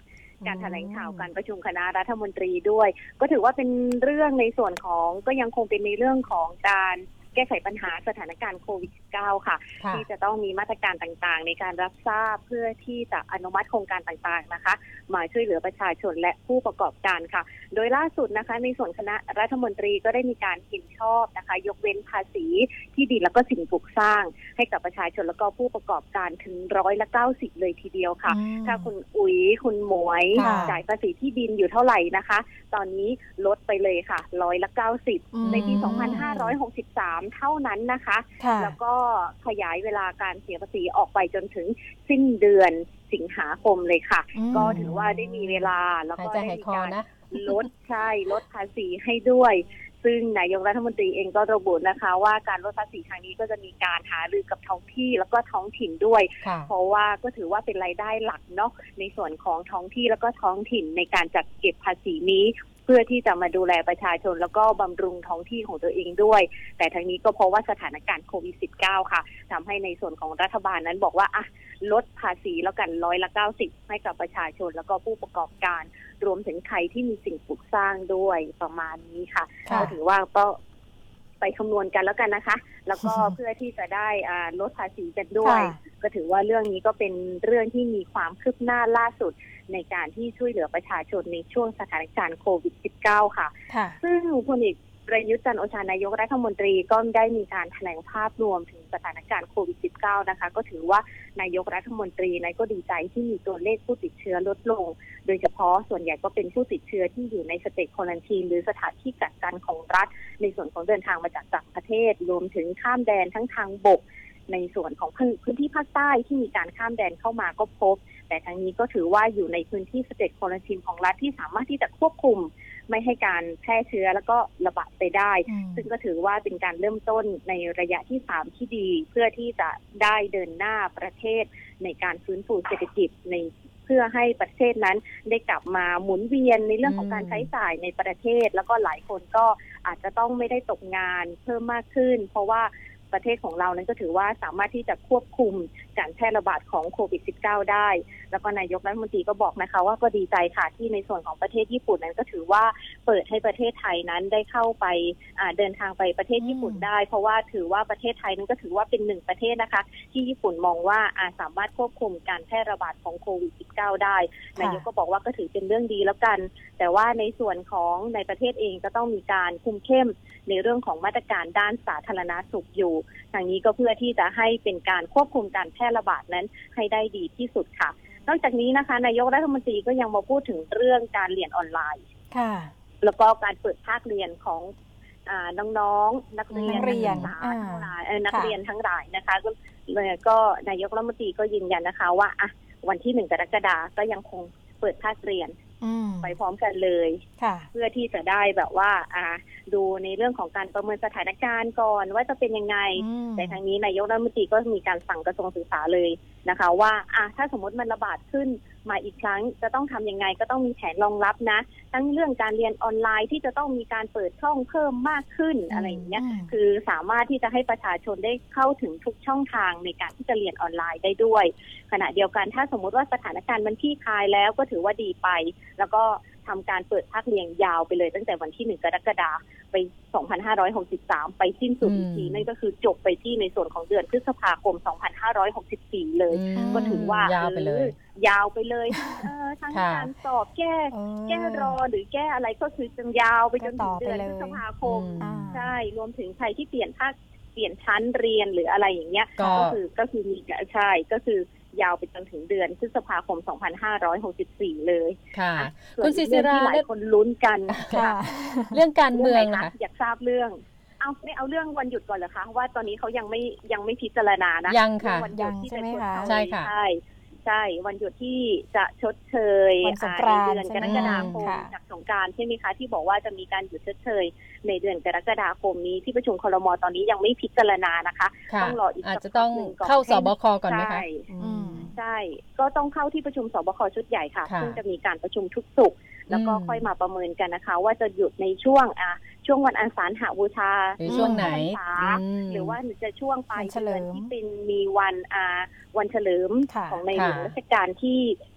การแถลงข่าวการประชุมคณะรัฐมนตรีด้วยก็ถือว่าเป็นเรื่องในส่วนของก็ยังคงเป็นในเรื่องของการแก้ไขปัญหาสถานการณ์โควิด สิบเก้า ค่ะที่จะต้องมีมาตรการต่างๆในการรับทราบเพื่อที่จะอนุมัติโครงการต่างๆนะคะมาช่วยเหลือประชาชนและผู้ประกอบการค่ะโดยล่าสุดนะคะในส่วนคณะรัฐมนตรีก็ได้มีการเห็นชอบนะคะยกเว้นภาษีที่ดินแล้วก็สิ่งปลูกสร้างให้กับประชาชนแล้วก็ผู้ประกอบการถึงร้อยละเก้าสิบเลยทีเดียวค่ะถ้าคุณอุ๋ยคุณหมวยจ่ายภาษีที่ดินอยู่เท่าไหร่นะคะตอนนี้ลดไปเลยค่ะร้อยละเก้าสิบในปีสองพันห้าร้อยหกสิบสามเท่านั้นนะคะแล้วก็ขยายเวลาการเสียภาษีออกไปจนถึงสิ้นเดือนสิงหาคมเลยค่ะก็ถือว่าได้มีเวลาแล้วก็ได้มีการลดใช่ลดภาษีให้ด้วยซึ่งนายกรัฐมนตรีเองก็ระบุนะคะว่าการลดภาษีครั้งนี้ก็จะมีการหารือกับท้องที่แล้วก็ท้องถิ่นด้วยเพราะว่าก็ถือว่าเป็นรายได้หลักเนาะในส่วนของท้องที่แล้วก็ท้องถิ่นในการจัดเก็บภาษีนี้เพื่อที่จะมาดูแลประชาชนแล้วก็บำรุงท้องที่ของตัวเองด้วยแต่ทั้งนี้ก็เพราะว่าสถานการณ์โควิด สิบเก้า ค่ะทำให้ในส่วนของรัฐบาลนั้นบอกว่าอ่ะลดภาษีแล้วกันร้อยละเก้าสิบให้กับประชาชนแล้วก็ผู้ประกอบการรวมถึงใครที่มีสิ่งปลูกสร้างด้วยประมาณนี้ค่ะก็ถือว่าก็ไปคำนวณกันแล้วกันนะคะแล้วก็เพื่อที่จะได้อ่าลดภาษีกันด้วยก็ถือว่าเรื่องนี้ก็เป็นเรื่องที่มีความคืบหน้าล่าสุดในการที่ช่วยเหลือประชาชนในช่วงสถานการณ์โควิด สิบเก้า ค่ะซึ่งพลเอกประยุทธ์จันทร์โอชานายกรัฐมนตรีก็ได้มีการแถลงภาพรวมถึงสถานการณ์โควิด สิบเก้า นะคะก็ถือว่านายกรัฐมนตรีนั้นก็ดีใจที่มีตัวเลขผู้ติดเชื้อลดลงโดยเฉพาะส่วนใหญ่ก็เป็นผู้ติดเชื้อที่อยู่ในสเตจควอรันทีนหรือสถานที่กักกันของรัฐในส่วนของเดินทางมาจากต่างประเทศรวมถึงข้ามแดนทั้งทางบกในส่วนของพื้นที่ภาคใต้ที่มีการข้ามแดนเข้ามาก็พบแต่ทั้งนี้ก็ถือว่าอยู่ในพื้นที่สเตจควอรันทีนของรัฐที่สามารถที่จะควบคุมไม่ให้การแพร่เชื้อแล้วก็ระบาดไปได้ซึ่งก็ถือว่าเป็นการเริ่มต้นในระยะที่สามที่ดีเพื่อที่จะได้เดินหน้าประเทศในการฟื้นฟูเศรษฐกิจในเพื่อให้ประเทศนั้นได้กลับมาหมุนเวียนในเรื่องของการใช้จ่ายในประเทศแล้วก็หลายคนก็อาจจะต้องไม่ได้ตกงานเพิ่มมากขึ้นเพราะว่าประเทศของเรานั้นก็ถือว่าสามารถที่จะควบคุมการแพร่ระบาดของโควิด สิบเก้า ได้แล้วก็นายกรัฐมนตรีก็บอกนะคะว่าก็ดีใจค่ะที่ในส่วนของประเทศญี่ปุ่นนั้นก็ถือว่าเปิดให้ประเทศไทยนั้นได้เข้าไปเดินทางไปประเทศญี่ปุ่นได้เพราะว่าถือว่าประเทศไทยนั้นก็ถือว่าเป็นหนึ่งประเทศนะคะที่ญี่ปุ่นมองว่าสามารถควบคุมการแพร่ระบาดของโควิด สิบเก้า ได้นายกก็บอกว่าก็ถือเป็นเรื่องดีแล้วกันแต่ว่าในส่วนของในประเทศเองก็ต้องมีการคุมเข้มในเรื่องของมาตรการด้านสาธารณสุขอยู่ทางนี้ก็เพื่อที่จะให้เป็นการควบคุมการแพร่ระบาดนั้นให้ได้ดีที่สุดค่ะนอกจากนี้นะคะนายกรัฐมนตรีก็ยังมาพูดถึงเรื่องการเรียนออนไลน์ค่ะแล้วก็การเปิดภาคเรียนของอ่าน้องๆนักเรียนนักเรียนทั้งหลายนักเรียนทั้งหลายนะคะก็ก็นายกรัฐมนตรีก็ยืนยันนะคะว่าอ่ะวันที่หนึ่งกรกฎาคมก็ยังคงเปิดภาคเรียนไปพร้อมกันเลยเพื่อที่จะได้แบบว่าอ่าดูในเรื่องของการประเมินสถานการณ์ก่อนว่าจะเป็นยังไงแต่ทางนี้นายกรัฐมนตรีก็มีการสั่งกระทรวงศึกษาเลยนะคะว่าอ่าถ้าสมมติมันระบาดขึ้นมาอีกครั้งจะต้องทำยังไงก็ต้องมีแผนรองรับนะทั้งเรื่องการเรียนออนไลน์ที่จะต้องมีการเปิดช่องเพิ่มมากขึ้นอะไรอย่างเงี้ยคือสามารถที่จะให้ประชาชนได้เข้าถึงทุกช่องทางในการที่จะเรียนออนไลน์ได้ด้วยขณะเดียวกันถ้าสมมติว่าสถานการณ์มันคลี่คลายแล้วก็ถือว่าดีไปแล้วก็ทำการเปิดภาคเรียนยาวไปเลยตั้งแต่วันที่หนึ่งกรกฎาคมไปสองพันห้าร้อยหกสิบสามไปสิ้นสุดอีกทีนั่นก็คือจบไปที่ในส่วนของเดือนพฤษภาคมสองพันห้าร้อยหกสิบสี่เลยก็ถือว่ายาวไปเลยยาวไปเลยทั้งการสอบแก้แก้รอหรือแก้อะไรก็คือจนยาวไปจนถึงเดือนพฤษภาคมใช่รวมถึงใครที่เปลี่ยนภาคเปลี่ยนชั้นเรียนหรืออะไรอย่างเงี้ยก็คือก็คือมีใช่ก็คือยาวไปจนถึงเดือนพฤษภาคมสองพันห้าร้อยหกสิบสี่เลยค่ะคุณศิศิราหลายคนลุ้นกันค่ะเรื่องการเมืองนะคะอยากทราบเรื่องเอาไม่เอาเรื่องวันหยุดก่อนเหรอคะว่าตอนนี้เขายังไม่ยังไม่พิจารณานะยังค่ะวันหยุดที่จะชดเชยใช่ค่ะใช่ใช่วันหยุดที่จะชดเชยวันสงกรานต์เดือนกรกฎาคมจากสงกรานต์ใช่ไหมคะที่บอกว่าจะมีการหยุดชดเชยในเดือนกรกฎาคมนี้ที่ประชุมครม.ตอนนี้ยังไม่พิจารณานะคะต้องรออีกอาจจะต้องเข้าสบคก่อนไหมคะใช่ก็ต้องเข้าที่ประชุมสบคชุดใหญ่ค่ะซึ่งจะมีการประชุมทุกศุกร์แล้วก็ค่อยมาประเมินกันนะคะว่าจะหยุดในช่วงอ่ะช่วงวันอาสาฬหบูชาหรือช่วงไหนหรือว่าจะช่วงปลายเดือนที่เป็นมีวันอ่าวันเฉลิมของในหลวงรัชกาลที่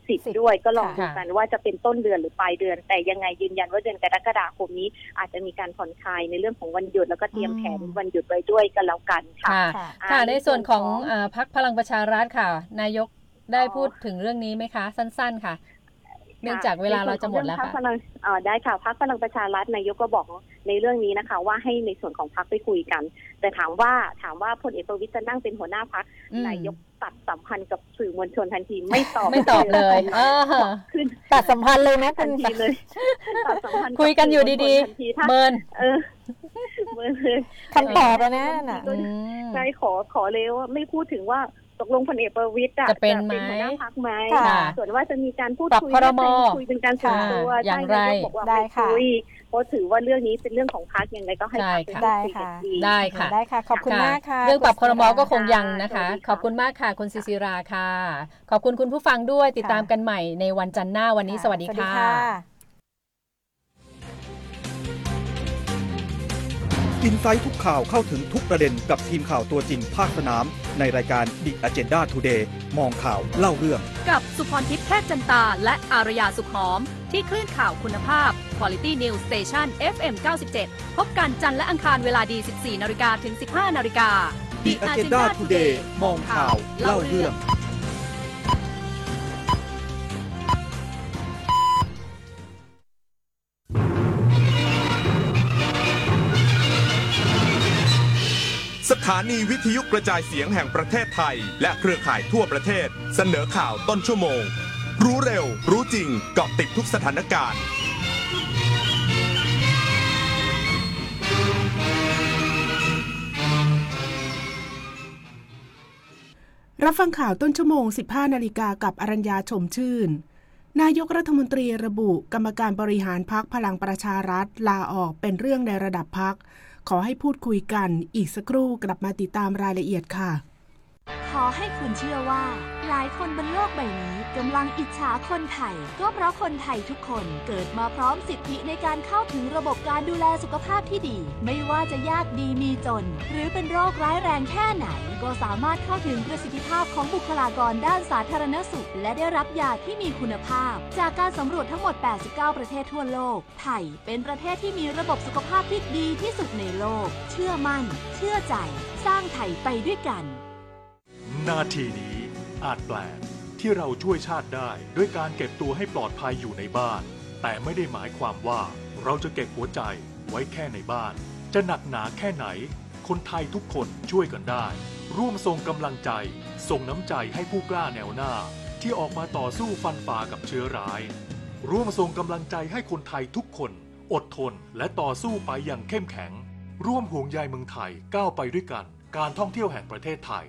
สิบด้วยก็ลองดูกันว่าจะเป็นต้นเดือนหรือปลายเดือนแต่ยังไงยืนยันว่าเดือนกรกฎาคมนี้อาจจะมีการผ่อนคลายในเรื่องของวันหยุดแล้วก็เตรียมแผนวันหยุดไว้ด้วยกันแล้วกันค่ะค่ะในส่วนของพรรคพลังประชารัฐค่ะนายกได้พูดถึงเรื่องนี้ไหมคะสั้นๆค่ะเนื่องจากเวลาเราจะหมดแล้วค่ะได้ค่ะพรรคพลังประชารัฐนายกก็บอกในเรื่องนี้นะคะว่าให้ในส่วนของพรรคไปคุยกันแต่ถามว่าถามว่าพลเอกประวิตรจะนั่งเป็นหัวหน้าพรรคนายกตัดสัมพันธ์กับสื่อมวลชนทันทีไม่ตอบไม่ตอบเลยคือตัดสัมพันธ์เลยนะทันทีเลยตัดสัมพันธ์คุยกันอยู่ดีๆเมินเออเมินเลยคำตอบแล้วนะน่ะใช่ขอขอเลยว่าไม่พูดถึงว่าตกลงพลเอกประวิตรจะเป็นไหมหัวหน้าพรรคไหมส่วนว่าจะมีการพูดคุยคุยเป็นการส่วนตัวอย่างไรบอกว่าไม่คุยเพราะถือว่าเรื่องนี้เป็นเรื่องของพรรคยังไงก็ให้พรรคเป็นได้ค่ะได้ค่ะได้ค่ะขอบคุณมากค่ะเรื่องปรับครม.ก็คงยังนะคะขอบคุณมากค่ะคุณศิศิราค่ะขอบคุณคุณผู้ฟังด้วยติดตามกันใหม่ในวันจันทร์หน้าวันนี้สวัสดีค่ะอินไซต์ทุกข่าวเข้าถึงทุกประเด็นกับทีมข่าวตัวจริงภาคสนามในรายการ The Agenda Today มองข่าวเล่าเรื่องกับสุพรทิพย์แพทย์จันตาและอารยาสุขหอมที่คลื่นข่าวคุณภาพ Quality News Station เอฟ เอ็ม เก้าสิบเจ็ด พบกันจันทร์และอังคารเวลาดี สิบสี่นาฬิกาถึง สิบห้านาฬิกา The Agenda Today มองข่าวเล่าเรื่องสถานีวิทยุกระจายเสียงแห่งประเทศไทยและเครือข่ายทั่วประเทศเสนอข่าวต้นชั่วโมงรู้เร็วรู้จริงเกาะติดทุกสถานการณ์รับฟังข่าวต้นชั่วโมง สิบห้านาฬิกากับอรัญญาชมชื่นนายกรัฐมนตรีระบุกรรมการบริหารพรรคพลังประชารัฐลาออกเป็นเรื่องในระดับพรรคขอให้พูดคุยกันอีกสักครู่กลับมาติดตามรายละเอียดค่ะขอให้คุณเชื่อว่าหลายคนบนโลกใบนี้กำลังอิจฉาคนไทยก็เพราะคนไทยทุกคนเกิดมาพร้อมสิทธิในการเข้าถึงระบบการดูแลสุขภาพที่ดีไม่ว่าจะยากดีมีจนหรือเป็นโรคร้ายแรงแค่ไหนก็สามารถเข้าถึงประสิทธิภาพของบุคลากรด้านสาธารณสุขและได้รับยาที่มีคุณภาพจากการสำรวจทั้งหมดแปดสิบเก้าประเทศทั่วโลกไทยเป็นประเทศที่มีระบบสุขภาพที่ดีที่สุดในโลกเชื่อมั่นเชื่อใจสร้างไทยไปด้วยกันนาทีนี้อาจแปลกที่เราช่วยชาติได้ด้วยการเก็บตัวให้ปลอดภัยอยู่ในบ้านแต่ไม่ได้หมายความว่าเราจะเก็บหัวใจไว้แค่ในบ้านจะหนักหนาแค่ไหนคนไทยทุกคนช่วยกันได้ร่วมส่งกำลังใจส่งน้ำใจให้ผู้กล้าแนวหน้าที่ออกมาต่อสู้ฟันฝ่ากับเชื้อร้ายร่วมส่งกำลังใจให้คนไทยทุกคนอดทนและต่อสู้ไปอย่างเข้มแข็งร่วมห่วงใยเมืองไทยก้าวไปด้วยกันการท่องเที่ยวแห่งประเทศไทย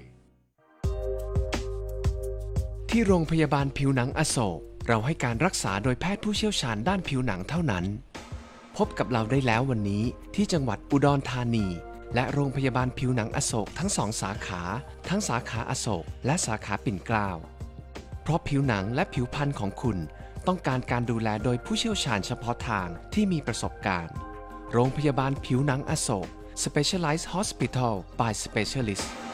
ที่โรงพยาบาลผิวหนังอโศกเราให้การรักษาโดยแพทย์ผู้เชี่ยวชาญด้านผิวหนังเท่านั้นพบกับเราได้แล้ววันนี้ที่จังหวัดอุดรธานีและโรงพยาบาลผิวหนังอโศกทั้งสองสาขาทั้งสาขาอโศกและสาขาปิ่นเกล้าเพราะผิวหนังและผิวพรรณของคุณต้องการการดูแลโดยผู้เชี่ยวชาญเฉพาะทางที่มีประสบการณ์โรงพยาบาลผิวหนังอโศก Specialized Hospital by Specialist